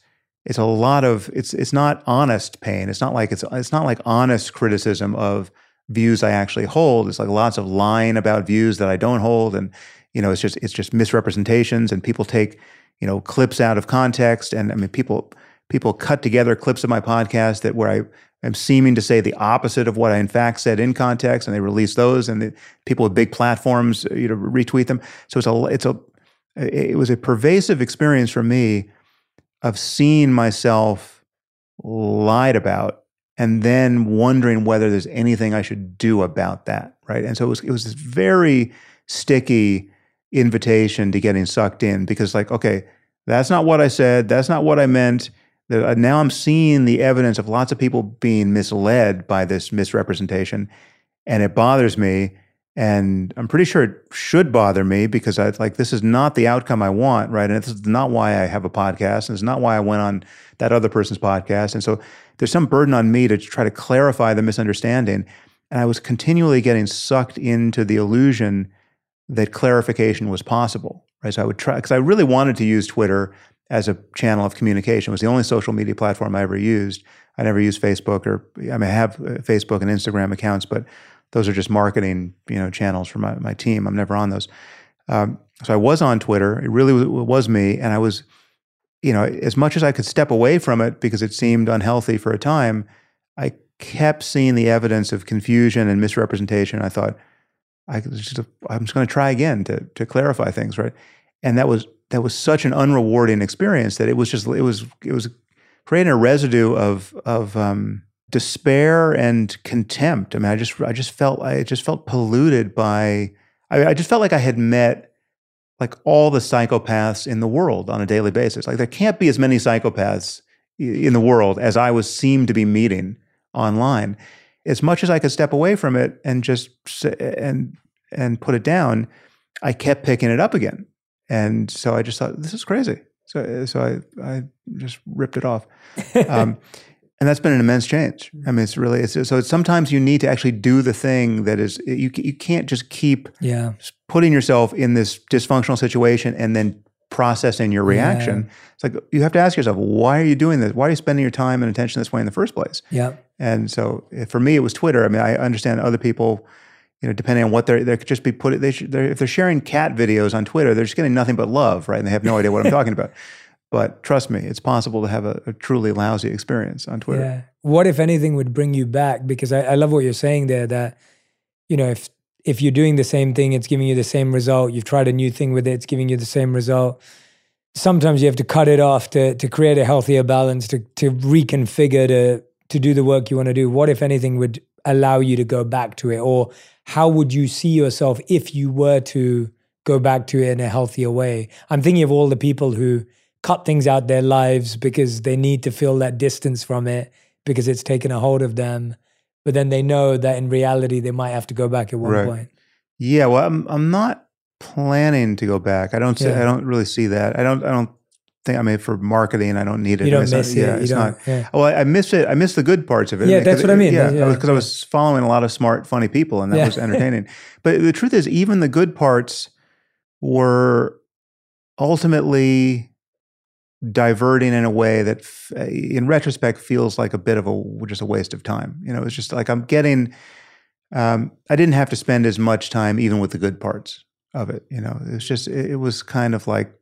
[SPEAKER 2] not honest pain. It's not like honest criticism of views I actually hold. It's like lots of lying about views that I don't hold, and it's just misrepresentations, and people take clips out of context, and I mean people cut together clips of my podcast where I'm seeming to say the opposite of what I in fact said in context, and they release those, and people with big platforms retweet them. So it was a pervasive experience for me of seeing myself lied about, and then wondering whether there's anything I should do about that, right? And so it was this very sticky invitation to getting sucked in, because okay, that's not what I said, that's not what I meant. Now I'm seeing the evidence of lots of people being misled by this misrepresentation, and it bothers me, and I'm pretty sure it should bother me, because this is not the outcome I want, right? And this is not why I have a podcast, and it's not why I went on that other person's podcast. And so there's some burden on me to try to clarify the misunderstanding. And I was continually getting sucked into the illusion that clarification was possible, right? So I would try, because I really wanted to use Twitter as a channel of communication. It was the only social media platform I ever used. I never used Facebook, I have Facebook and Instagram accounts, but those are just marketing, channels for my team. I'm never on those. So I was on Twitter. It really was me. And I was, as much as I could step away from it because it seemed unhealthy for a time, I kept seeing the evidence of confusion and misrepresentation. I thought, I'm just going to try again to clarify things, right? And that was such an unrewarding experience that it was creating a residue of despair and contempt. I mean, I just felt polluted by. I just felt like I had met all the psychopaths in the world on a daily basis. There can't be as many psychopaths in the world as I seemed to be meeting online. As much as I could step away from it and just and put it down, I kept picking it up again. And so I just thought, this is crazy. So I just ripped it off. And that's been an immense change. I mean, it's sometimes you need to actually do the thing that is, you can't just keep putting yourself in this dysfunctional situation and then processing your reaction. It's like, you have to ask yourself, why are you doing this? Why are you spending your time and attention this way in the first place?
[SPEAKER 1] Yeah.
[SPEAKER 2] And so for me, it was Twitter. I mean, I understand other people, depending on what they could just be if they're sharing cat videos on Twitter, they're just getting nothing but love, right? And they have no idea what I'm talking about. But trust me, it's possible to have a truly lousy experience on Twitter.
[SPEAKER 1] Yeah. What, if anything, would bring you back? Because I love what you're saying there, that, if you're doing the same thing, it's giving you the same result. You've tried a new thing with it, it's giving you the same result. Sometimes you have to cut it off to create a healthier balance, to reconfigure, to do the work you want to do. What, if anything, would allow you to go back to it? Or how would you see yourself if you were to go back to it in a healthier way? I'm thinking of all the people who cut things out their lives because they need to feel that distance from it because it's taken a hold of them. But then they know that in reality, they might have to go back at one point.
[SPEAKER 2] Yeah, well, I'm not planning to go back. I don't really see that. I don't think, I mean, for marketing, I don't need it.
[SPEAKER 1] You don't miss it.
[SPEAKER 2] It's not. Yeah. Well, I miss it. I miss the good parts of it.
[SPEAKER 1] Yeah, that's what I mean.
[SPEAKER 2] Yeah, because I was following a lot of smart, funny people, and that was entertaining. But the truth is, even the good parts were ultimately diverting in a way that, in retrospect, feels like a bit of just a waste of time. It's just like I'm getting. I didn't have to spend as much time even with the good parts of it. It's just it was kind of like,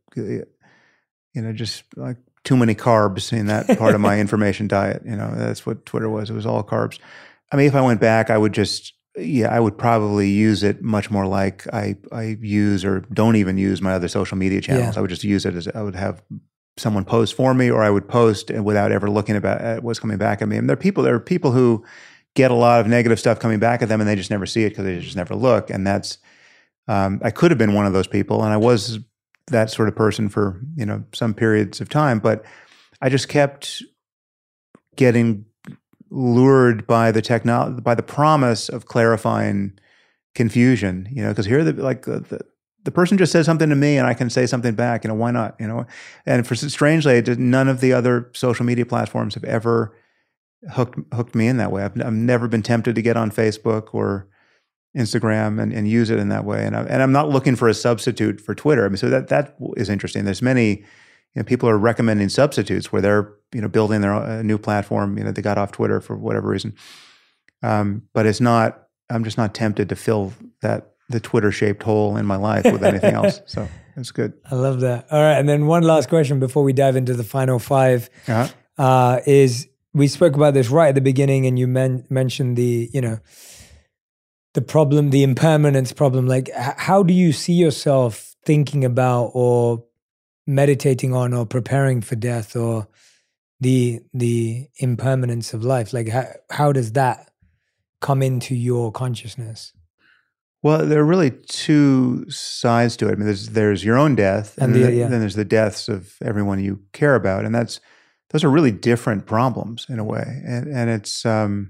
[SPEAKER 2] just like too many carbs in that part of my information diet. That's what Twitter was. It was all carbs. I mean, if I went back, I would just. Yeah, I would probably use it much more like I use or don't even use my other social media channels. I would just use it as I would have someone post for me, or I would post without ever looking at what's coming back at me. And there are people who get a lot of negative stuff coming back at them, and they just never see it because they just never look. And that's I could have been one of those people, and I was that sort of person for some periods of time. But I just kept getting lured by the promise of clarifying confusion, because here the person just said something to me and I can say something back, why not, and strangely, none of the other social media platforms have ever hooked me in that way. I've never been tempted to get on Facebook or Instagram and use it in that way. And I'm not looking for a substitute for Twitter. I mean, so that is interesting. There's many, people are recommending substitutes where they're, building their new platform. They got off Twitter for whatever reason. But it's not, I'm just not tempted to fill the Twitter-shaped hole in my life with anything else. So that's good.
[SPEAKER 1] I love that. All right. And then one last question before we dive into the final five is, we spoke about this right at the beginning, and you mentioned the problem, the impermanence problem. Like, how do you see yourself thinking about or meditating on or preparing for death or the impermanence of life? Like, how does that come into your consciousness?
[SPEAKER 2] Well, there are really two sides to it. I mean, there's your own death, and then there's the deaths of everyone you care about, and those are really different problems in a way. And it's so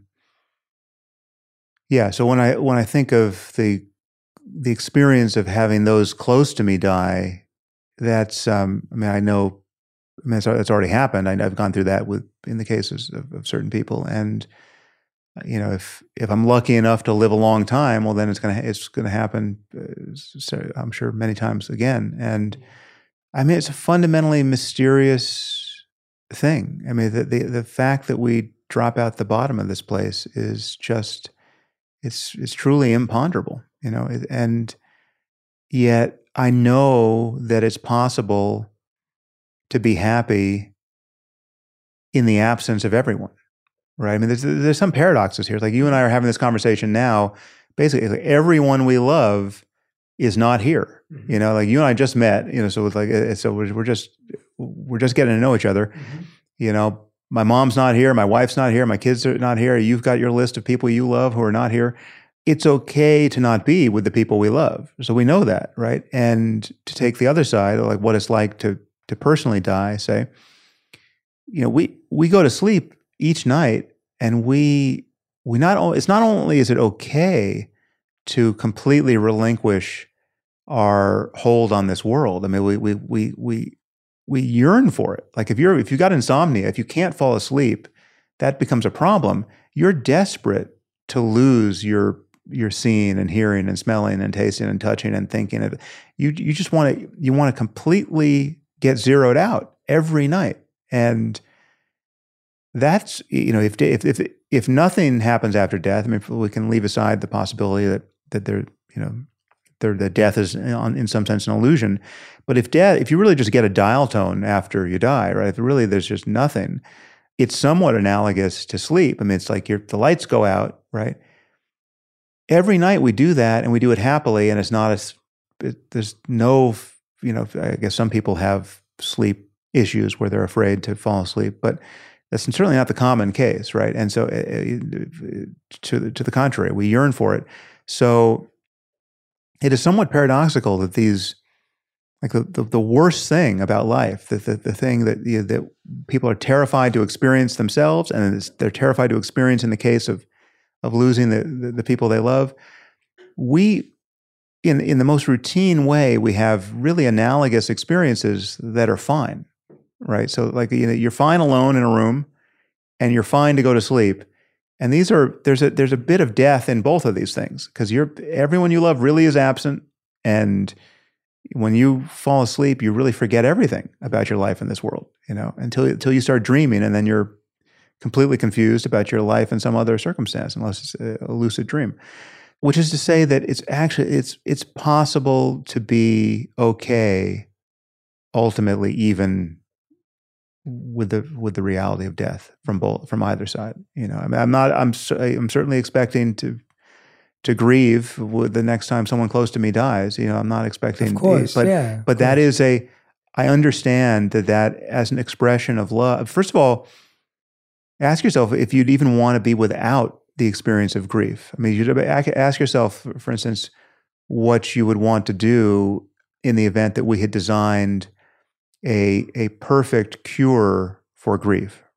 [SPEAKER 2] when I think of the experience of having those close to me die, that's I know it's already happened. I've gone through that in the cases of certain people, and if I'm lucky enough to live a long time, well, then it's gonna happen. I'm sure many times again. And it's a fundamentally mysterious thing. I mean, the fact that we drop out the bottom of this place is just, it's truly imponderable, and yet I know that it's possible to be happy in the absence of everyone, right? I mean, there's some paradoxes here. Like, you and I are having this conversation now, basically everyone we love is not here. Like, you and I just met, so it's like, so we're just getting to know each other. My mom's not here, my wife's not here, my kids are not here. You've got your list of people you love who are not here. It's okay to not be with the people we love. So we know that, right? And to take the other side, like what it's like to personally die, say, we go to sleep each night, and it's not only is it okay to completely relinquish our hold on this world. I mean, we yearn for it. Like, if you got insomnia, if you can't fall asleep, that becomes a problem. You're desperate to lose your seeing and hearing and smelling and tasting and touching and thinking. You just want to completely get zeroed out every night. And that's, if nothing happens after death, I mean, we can leave aside the possibility that that death is in some sense an illusion. But if you really just get a dial tone after you die, right? If really there's just nothing, it's somewhat analogous to sleep. I mean, it's like the lights go out, right? Every night we do that, and we do it happily, and it's not there's no, I guess some people have sleep issues where they're afraid to fall asleep, but that's certainly not the common case, right? And so to the contrary, we yearn for it. So it is somewhat paradoxical that these, like the worst thing about life, the thing that people are terrified to experience themselves, and they're terrified to experience in the case of losing the people they love, we, in the most routine way, we have really analogous experiences that are fine, right? So like, you're fine alone in a room, and you're fine to go to sleep. And there's a bit of death in both of these things, because everyone you love really is absent, and when you fall asleep, you really forget everything about your life in this world, until you start dreaming, and then you're completely confused about your life in some other circumstance, unless it's a lucid dream. Which is to say that it's possible to be okay, ultimately, even with the reality of death from either side. I'm certainly expecting to grieve with the next time someone close to me dies. I'm not expecting,
[SPEAKER 1] of course,
[SPEAKER 2] but
[SPEAKER 1] of
[SPEAKER 2] that
[SPEAKER 1] course.
[SPEAKER 2] is I understand that as an expression of love. First of all, ask yourself if you'd even want to be without the experience of grief. I mean, you'd ask yourself, for instance, what you would want to do in the event that we had designed a perfect cure for grief,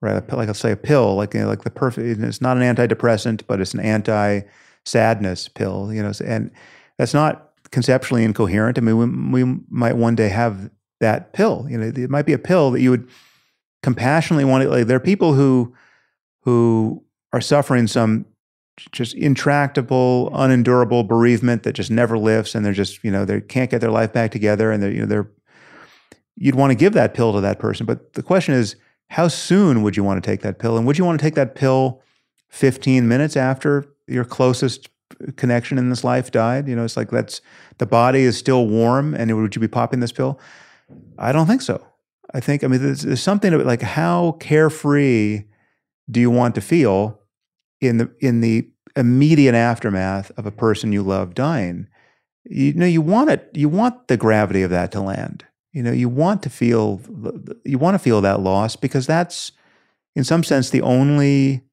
[SPEAKER 2] right? Like let's say a pill, like like the perfect. It's not an antidepressant, but it's an anti-sadness pill. And that's not conceptually incoherent. I mean, we might one day have that pill. It might be a pill that you would compassionately want to. Like there are people who are suffering some just intractable, unendurable bereavement that just never lifts, and they're just they can't get their life back together, and you'd want to give that pill to that person. But the question is, how soon would you want to take that pill? And would you want to take that pill 15 minutes after your closest connection in this life died? It's like the body is still warm, and would you be popping this pill? I don't think so. I mean, there's something about like how carefree do you want to feel in the immediate aftermath of a person you love dying? You want the gravity of that to land. You want to feel that loss, because that's in some sense the only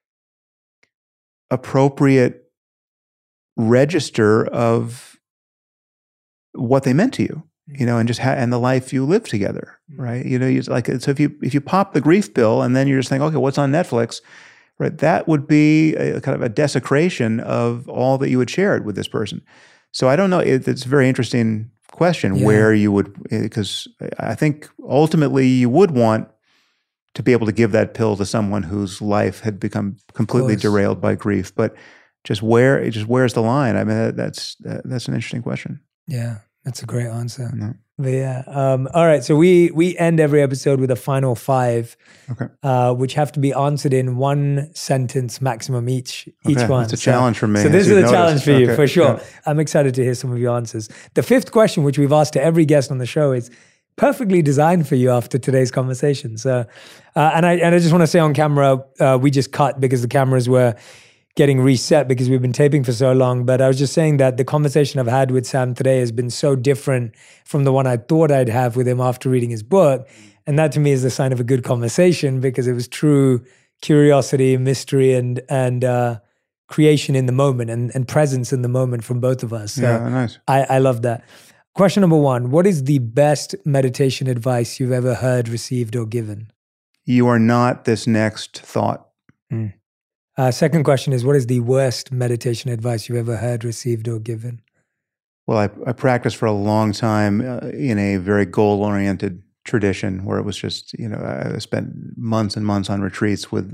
[SPEAKER 2] appropriate register of what they meant to you, and just and the life you live together, right? So if you pop the grief pill and then you're just thinking, okay, what's on Netflix, right? That would be a kind of a desecration of all that you had shared with this person. So I don't know. It's a very interesting question where you would, because I think ultimately you would want to be able to give that pill to someone whose life had become completely derailed by grief. But where's the line? I mean, that's an interesting question.
[SPEAKER 1] Yeah, that's a great answer.
[SPEAKER 2] No.
[SPEAKER 1] But yeah, all right. So we end every episode with a final 5, which have to be answered in 1 sentence maximum each one.
[SPEAKER 2] It's a challenge for me.
[SPEAKER 1] So this is a challenge for you, for sure. Yeah. I'm excited to hear some of your answers. The 5th question, which we've asked to every guest on the show, is perfectly designed for you after today's conversation. So, and I just want to say on camera, we just cut because the cameras were getting reset because we've been taping for so long. But I was just saying that the conversation I've had with Sam today has been so different from the one I thought I'd have with him after reading his book. And that to me is the sign of a good conversation, because it was true curiosity, mystery, and creation in the moment and presence in the moment from both of us. So
[SPEAKER 2] nice.
[SPEAKER 1] I love that. Question number 1, what is the best meditation advice you've ever heard, received, or given?
[SPEAKER 2] You are not this next thought.
[SPEAKER 1] Second question is, what is the worst meditation advice you've ever heard, received, or given?
[SPEAKER 2] Well, I practiced for a long time in a very goal-oriented tradition where it was just, I spent months and months on retreats with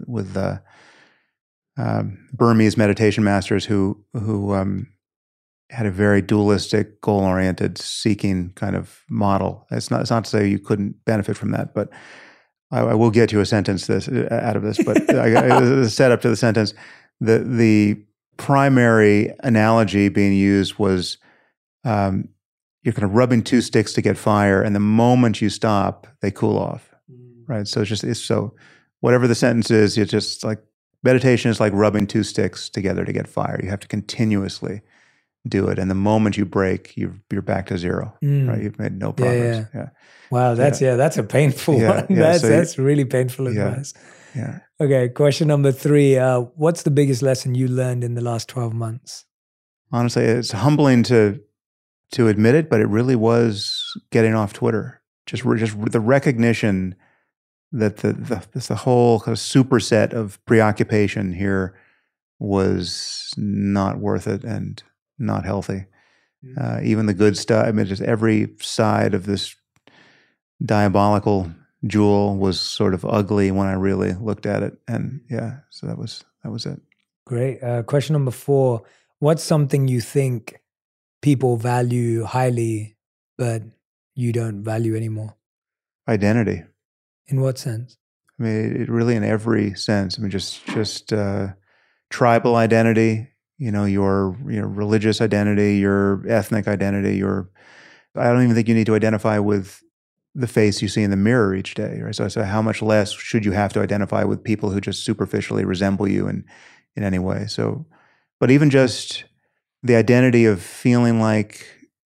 [SPEAKER 2] Burmese meditation masters who had a very dualistic, goal-oriented, seeking kind of model. It's not to say you couldn't benefit from that, but I will get you a sentence out of this, but the setup to the sentence. The primary analogy being used was you're kind of rubbing 2 sticks to get fire, and the moment you stop, they cool off, right? So so whatever the sentence is, it's just like meditation is like rubbing 2 sticks together to get fire. You have to continuously do it, and the moment you break, you're back to zero, right? You've made no progress. Yeah.
[SPEAKER 1] Wow, that's a painful one. That's really painful advice.
[SPEAKER 2] Yeah.
[SPEAKER 1] Okay, question number 3. What's the biggest lesson you learned in the last 12 months?
[SPEAKER 2] Honestly, it's humbling to admit it, but it really was getting off Twitter. Just the recognition that the whole kind of superset of preoccupation here was not worth it and not healthy. Even the good stuff. I mean, just every side of this diabolical jewel was sort of ugly when I really looked at it. And so that was it.
[SPEAKER 1] Great. Question number 4. What's something you think people value highly, but you don't value anymore?
[SPEAKER 2] Identity.
[SPEAKER 1] In what sense?
[SPEAKER 2] I mean, it really in every sense. I mean, just tribal identity, your religious identity, your ethnic identity, I don't even think you need to identify with the face you see in the mirror each day, right? So how much less should you have to identify with people who just superficially resemble you in any way? So, but even just the identity of feeling like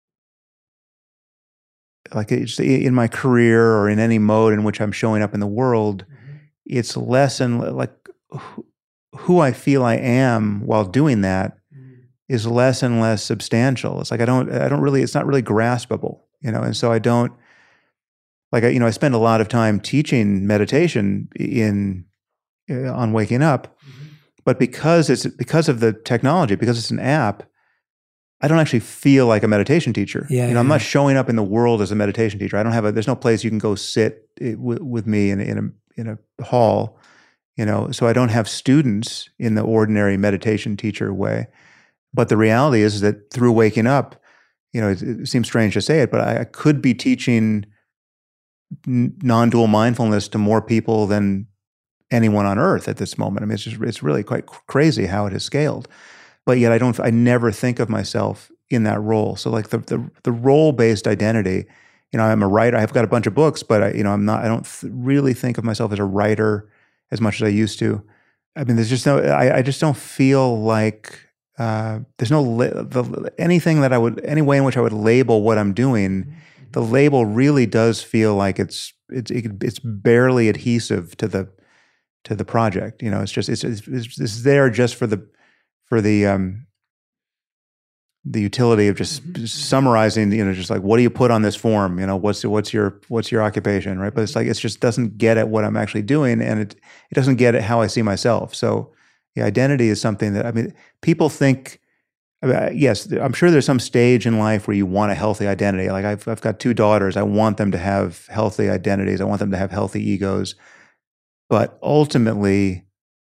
[SPEAKER 2] it's in my career or in any mode in which I'm showing up in the world, it's less and like who I feel I am while doing that is less and less substantial. It's like I don't really, it's not really graspable, and so I don't like, I spend a lot of time teaching meditation on Waking Up, but because of the technology, because it's an app, I don't actually feel like a meditation teacher. I'm not showing up in the world as a meditation teacher. I don't have there's no place you can go sit with me in a hall, so I don't have students in the ordinary meditation teacher way. But the reality is that through Waking Up, it seems strange to say it, but I could be teaching non-dual mindfulness to more people than anyone on earth at this moment. I mean, it's really quite crazy how it has scaled. But yet I never think of myself in that role. So like the role-based identity, I'm a writer. I've got a bunch of books, but I don't really think of myself as a writer as much as I used to. I mean, there's just I just don't feel like there's anything that any way in which I would label what I'm doing. The label really does feel like it's barely adhesive to the project. It's just it's there just for the utility of just summarizing, just like, what do you put on this form? What's your occupation, right? But it's like, it just doesn't get at what I'm actually doing, and it doesn't get at how I see myself. So the identity is something that, people think, yes, I'm sure there's some stage in life where you want a healthy identity. Like I've got 2 daughters. I want them to have healthy identities. I want them to have healthy egos. But ultimately,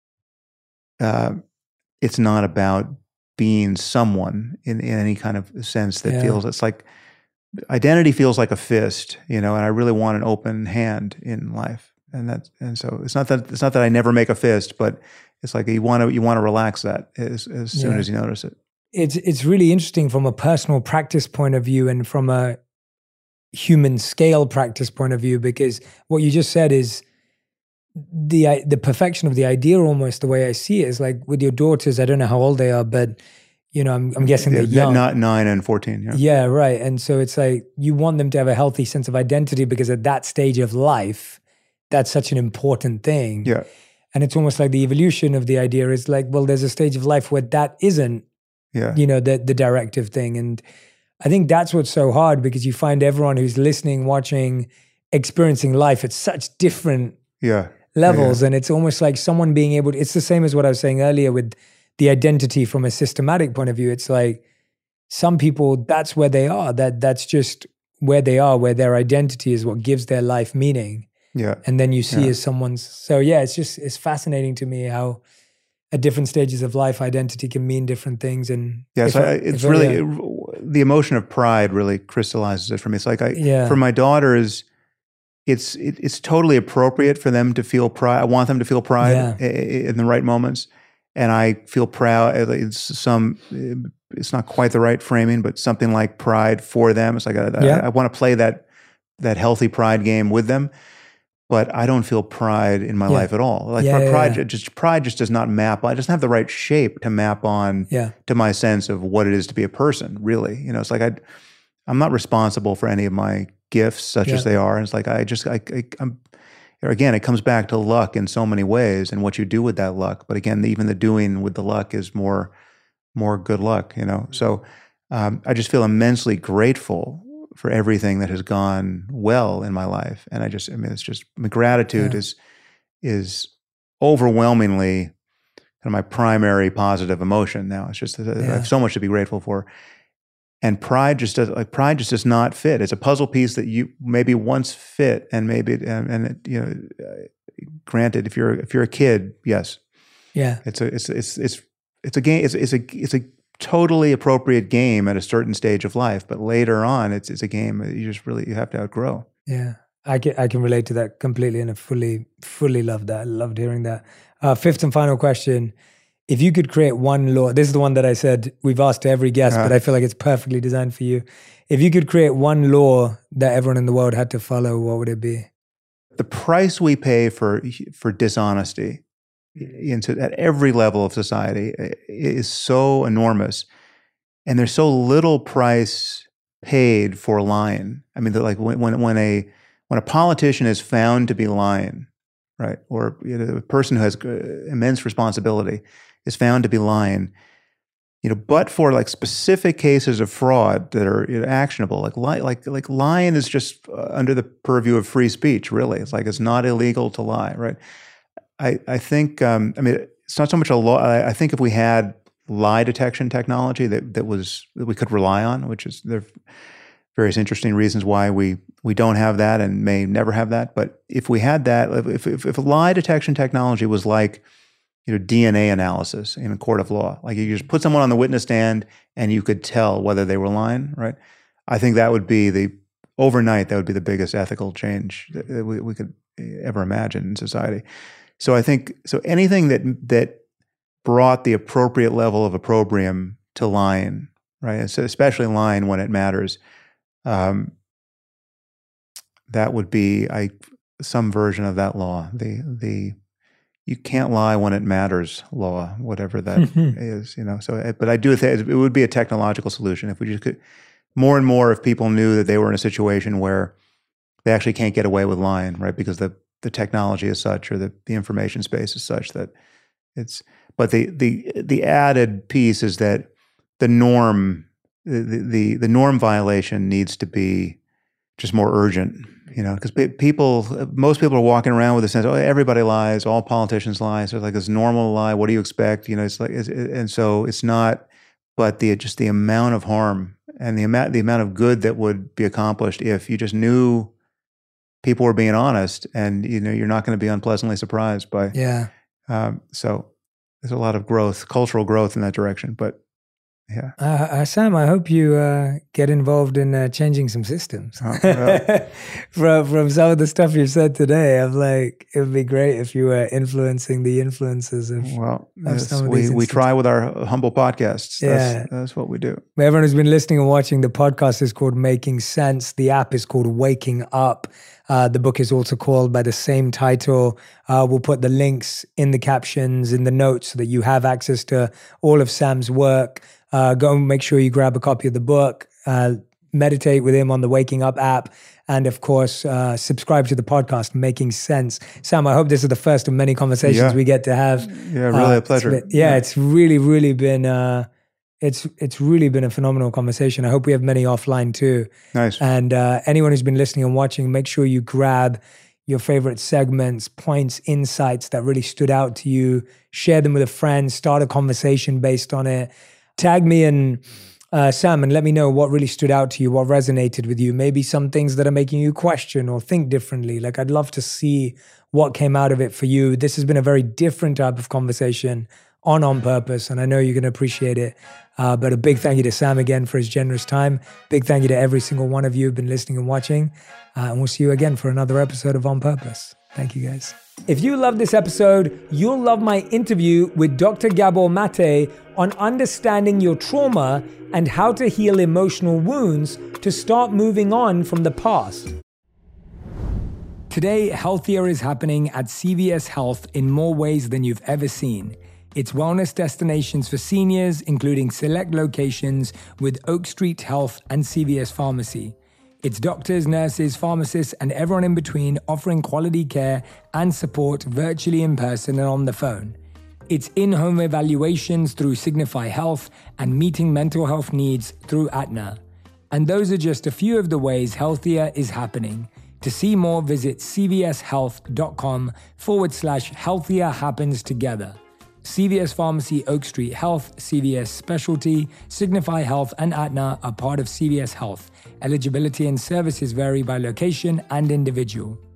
[SPEAKER 2] it's not about being someone in any kind of sense that feels, it's like, identity feels like a fist, and I really want an open hand in life. And so it's not that I never make a fist, but it's like you want to relax that as soon as you notice it.
[SPEAKER 1] It's really interesting from a personal practice point of view and from a human scale practice point of view, because what you just said is the perfection of the idea. Almost the way I see it is like with your daughters, I don't know how old they are, but I'm guessing they're young.
[SPEAKER 2] Not 9 and 14.
[SPEAKER 1] Yeah, right. And so it's like you want them to have a healthy sense of identity, because at that stage of life, that's such an important thing.
[SPEAKER 2] Yeah.
[SPEAKER 1] And it's almost like the evolution of the idea is like, well, there's a stage of life where that isn't, the directive thing. And I think that's what's so hard, because you find everyone who's listening, watching, experiencing life at such different levels. And it's almost like someone being able to, it's the same as what I was saying earlier with the identity from a systematic point of view. It's like some people, that's where they are, that's just where they are, where their identity is what gives their life meaning.
[SPEAKER 2] Yeah.
[SPEAKER 1] And then you see as someone's, so it's fascinating to me how at different stages of life, identity can mean different things. And
[SPEAKER 2] it's really, the emotion of pride really crystallizes it for me. It's like for my daughters, it's totally appropriate for them to feel pride. I want them to feel pride in the right moments. And I feel proud. It's not quite the right framing, but something like pride for them. It's like I want to play that healthy pride game with them, but I don't feel pride in my life at all. Like pride just does not map. It doesn't have the right shape to map on to my sense of what it is to be a person. Really, it's like I'm not responsible for any of my gifts, such as they are. And it's like I'm. Again, it comes back to luck in so many ways and what you do with that luck. But again, even the doing with the luck is more good luck, So I just feel immensely grateful for everything that has gone well in my life. And it's just, my gratitude is overwhelmingly kind of my primary positive emotion now. It's just, I have so much to be grateful for. And pride just does not fit. It's a puzzle piece that you maybe once fit, and maybe granted, if you're a kid, yes, it's a game. It's a totally appropriate game at a certain stage of life. But later on, it's a game that you have to outgrow.
[SPEAKER 1] Yeah, I can relate to that completely, and I fully love that. I loved hearing that. Fifth and final question. If you could create one law, this is the one that I said we've asked to every guest, but I feel like it's perfectly designed for you. If you could create one law that everyone in the world had to follow, what would it be?
[SPEAKER 2] The price we pay for dishonesty at every level of society is so enormous, and there's so little price paid for lying. I mean, like when a politician is found to be lying, right, or a person who has immense responsibility is found to be lying, but for like specific cases of fraud that are actionable, like lying is just under the purview of free speech. Really, it's not illegal to lie, right? I think it's not so much a law. I think if we had lie detection technology that we could rely on, which is there are various interesting reasons why we don't have that and may never have that. But if we had that, if lie detection technology was like DNA analysis in a court of law, like you just put someone on the witness stand and you could tell whether they were lying, right? I think that would be overnight that would be the biggest ethical change that we could ever imagine in society. So I think anything that brought the appropriate level of opprobrium to lying, right? So especially lying when it matters, that would be some version of that law. The you can't lie when it matters law, whatever that is, So, but I do think it would be a technological solution if we just could more and more if people knew that they were in a situation where they actually can't get away with lying, right? Because the technology is such, or the information space is such that it's. But the added piece is that the norm violation needs to be just more urgent, because most people are walking around with a sense, everybody lies, all politicians lie, so it's like this normal lie. What do you expect? And so it's not. But just the amount of harm and the amount of good that would be accomplished if you just knew people were being honest, and you're not going to be unpleasantly surprised by.
[SPEAKER 1] Yeah.
[SPEAKER 2] So there's a lot of growth, cultural growth in that direction. But yeah,
[SPEAKER 1] Sam, I hope you get involved in changing some systems. From some of the stuff you've said today, I'm like, it would be great if you were influencing the influences of. Well, some of
[SPEAKER 2] we try with our humble podcasts. That's what we do.
[SPEAKER 1] Everyone who's been listening and watching, the podcast is called Making Sense. The app is called Waking Up. The book is also called by the same title. We'll put the links in the captions, in the notes, so that you have access to all of Sam's work. Go and make sure you grab a copy of the book, meditate with him on the Waking Up app, and of course, subscribe to the podcast, Making Sense. Sam, I hope this is the first of many conversations we get to have.
[SPEAKER 2] Yeah, really a pleasure.
[SPEAKER 1] It's really been... It's really been a phenomenal conversation. I hope we have many offline too.
[SPEAKER 2] Nice.
[SPEAKER 1] And anyone who's been listening and watching, make sure you grab your favorite segments, points, insights that really stood out to you. Share them with a friend. Start a conversation based on it. Tag me and Sam and let me know what really stood out to you, what resonated with you. Maybe some things that are making you question or think differently. Like, I'd love to see what came out of it for you. This has been a very different type of conversation on Purpose, and I know you're going to appreciate it. But a big thank you to Sam again for his generous time. Big thank you to every single one of you who've been listening and watching. And we'll see you again for another episode of On Purpose. Thank you, guys. If you love this episode, you'll love my interview with Dr. Gabor Mate on understanding your trauma and how to heal emotional wounds to start moving on from the past. Today, healthier is happening at CVS Health in more ways than you've ever seen. It's wellness destinations for seniors, including select locations with Oak Street Health and CVS Pharmacy. It's doctors, nurses, pharmacists, and everyone in between offering quality care and support virtually, in person, and on the phone. It's in-home evaluations through Signify Health and meeting mental health needs through Aetna. And those are just a few of the ways healthier is happening. To see more, visit cvshealth.com/healthier happens together. CVS Pharmacy, Oak Street Health, CVS Specialty, Signify Health, and Aetna are part of CVS Health. Eligibility and services vary by location and individual.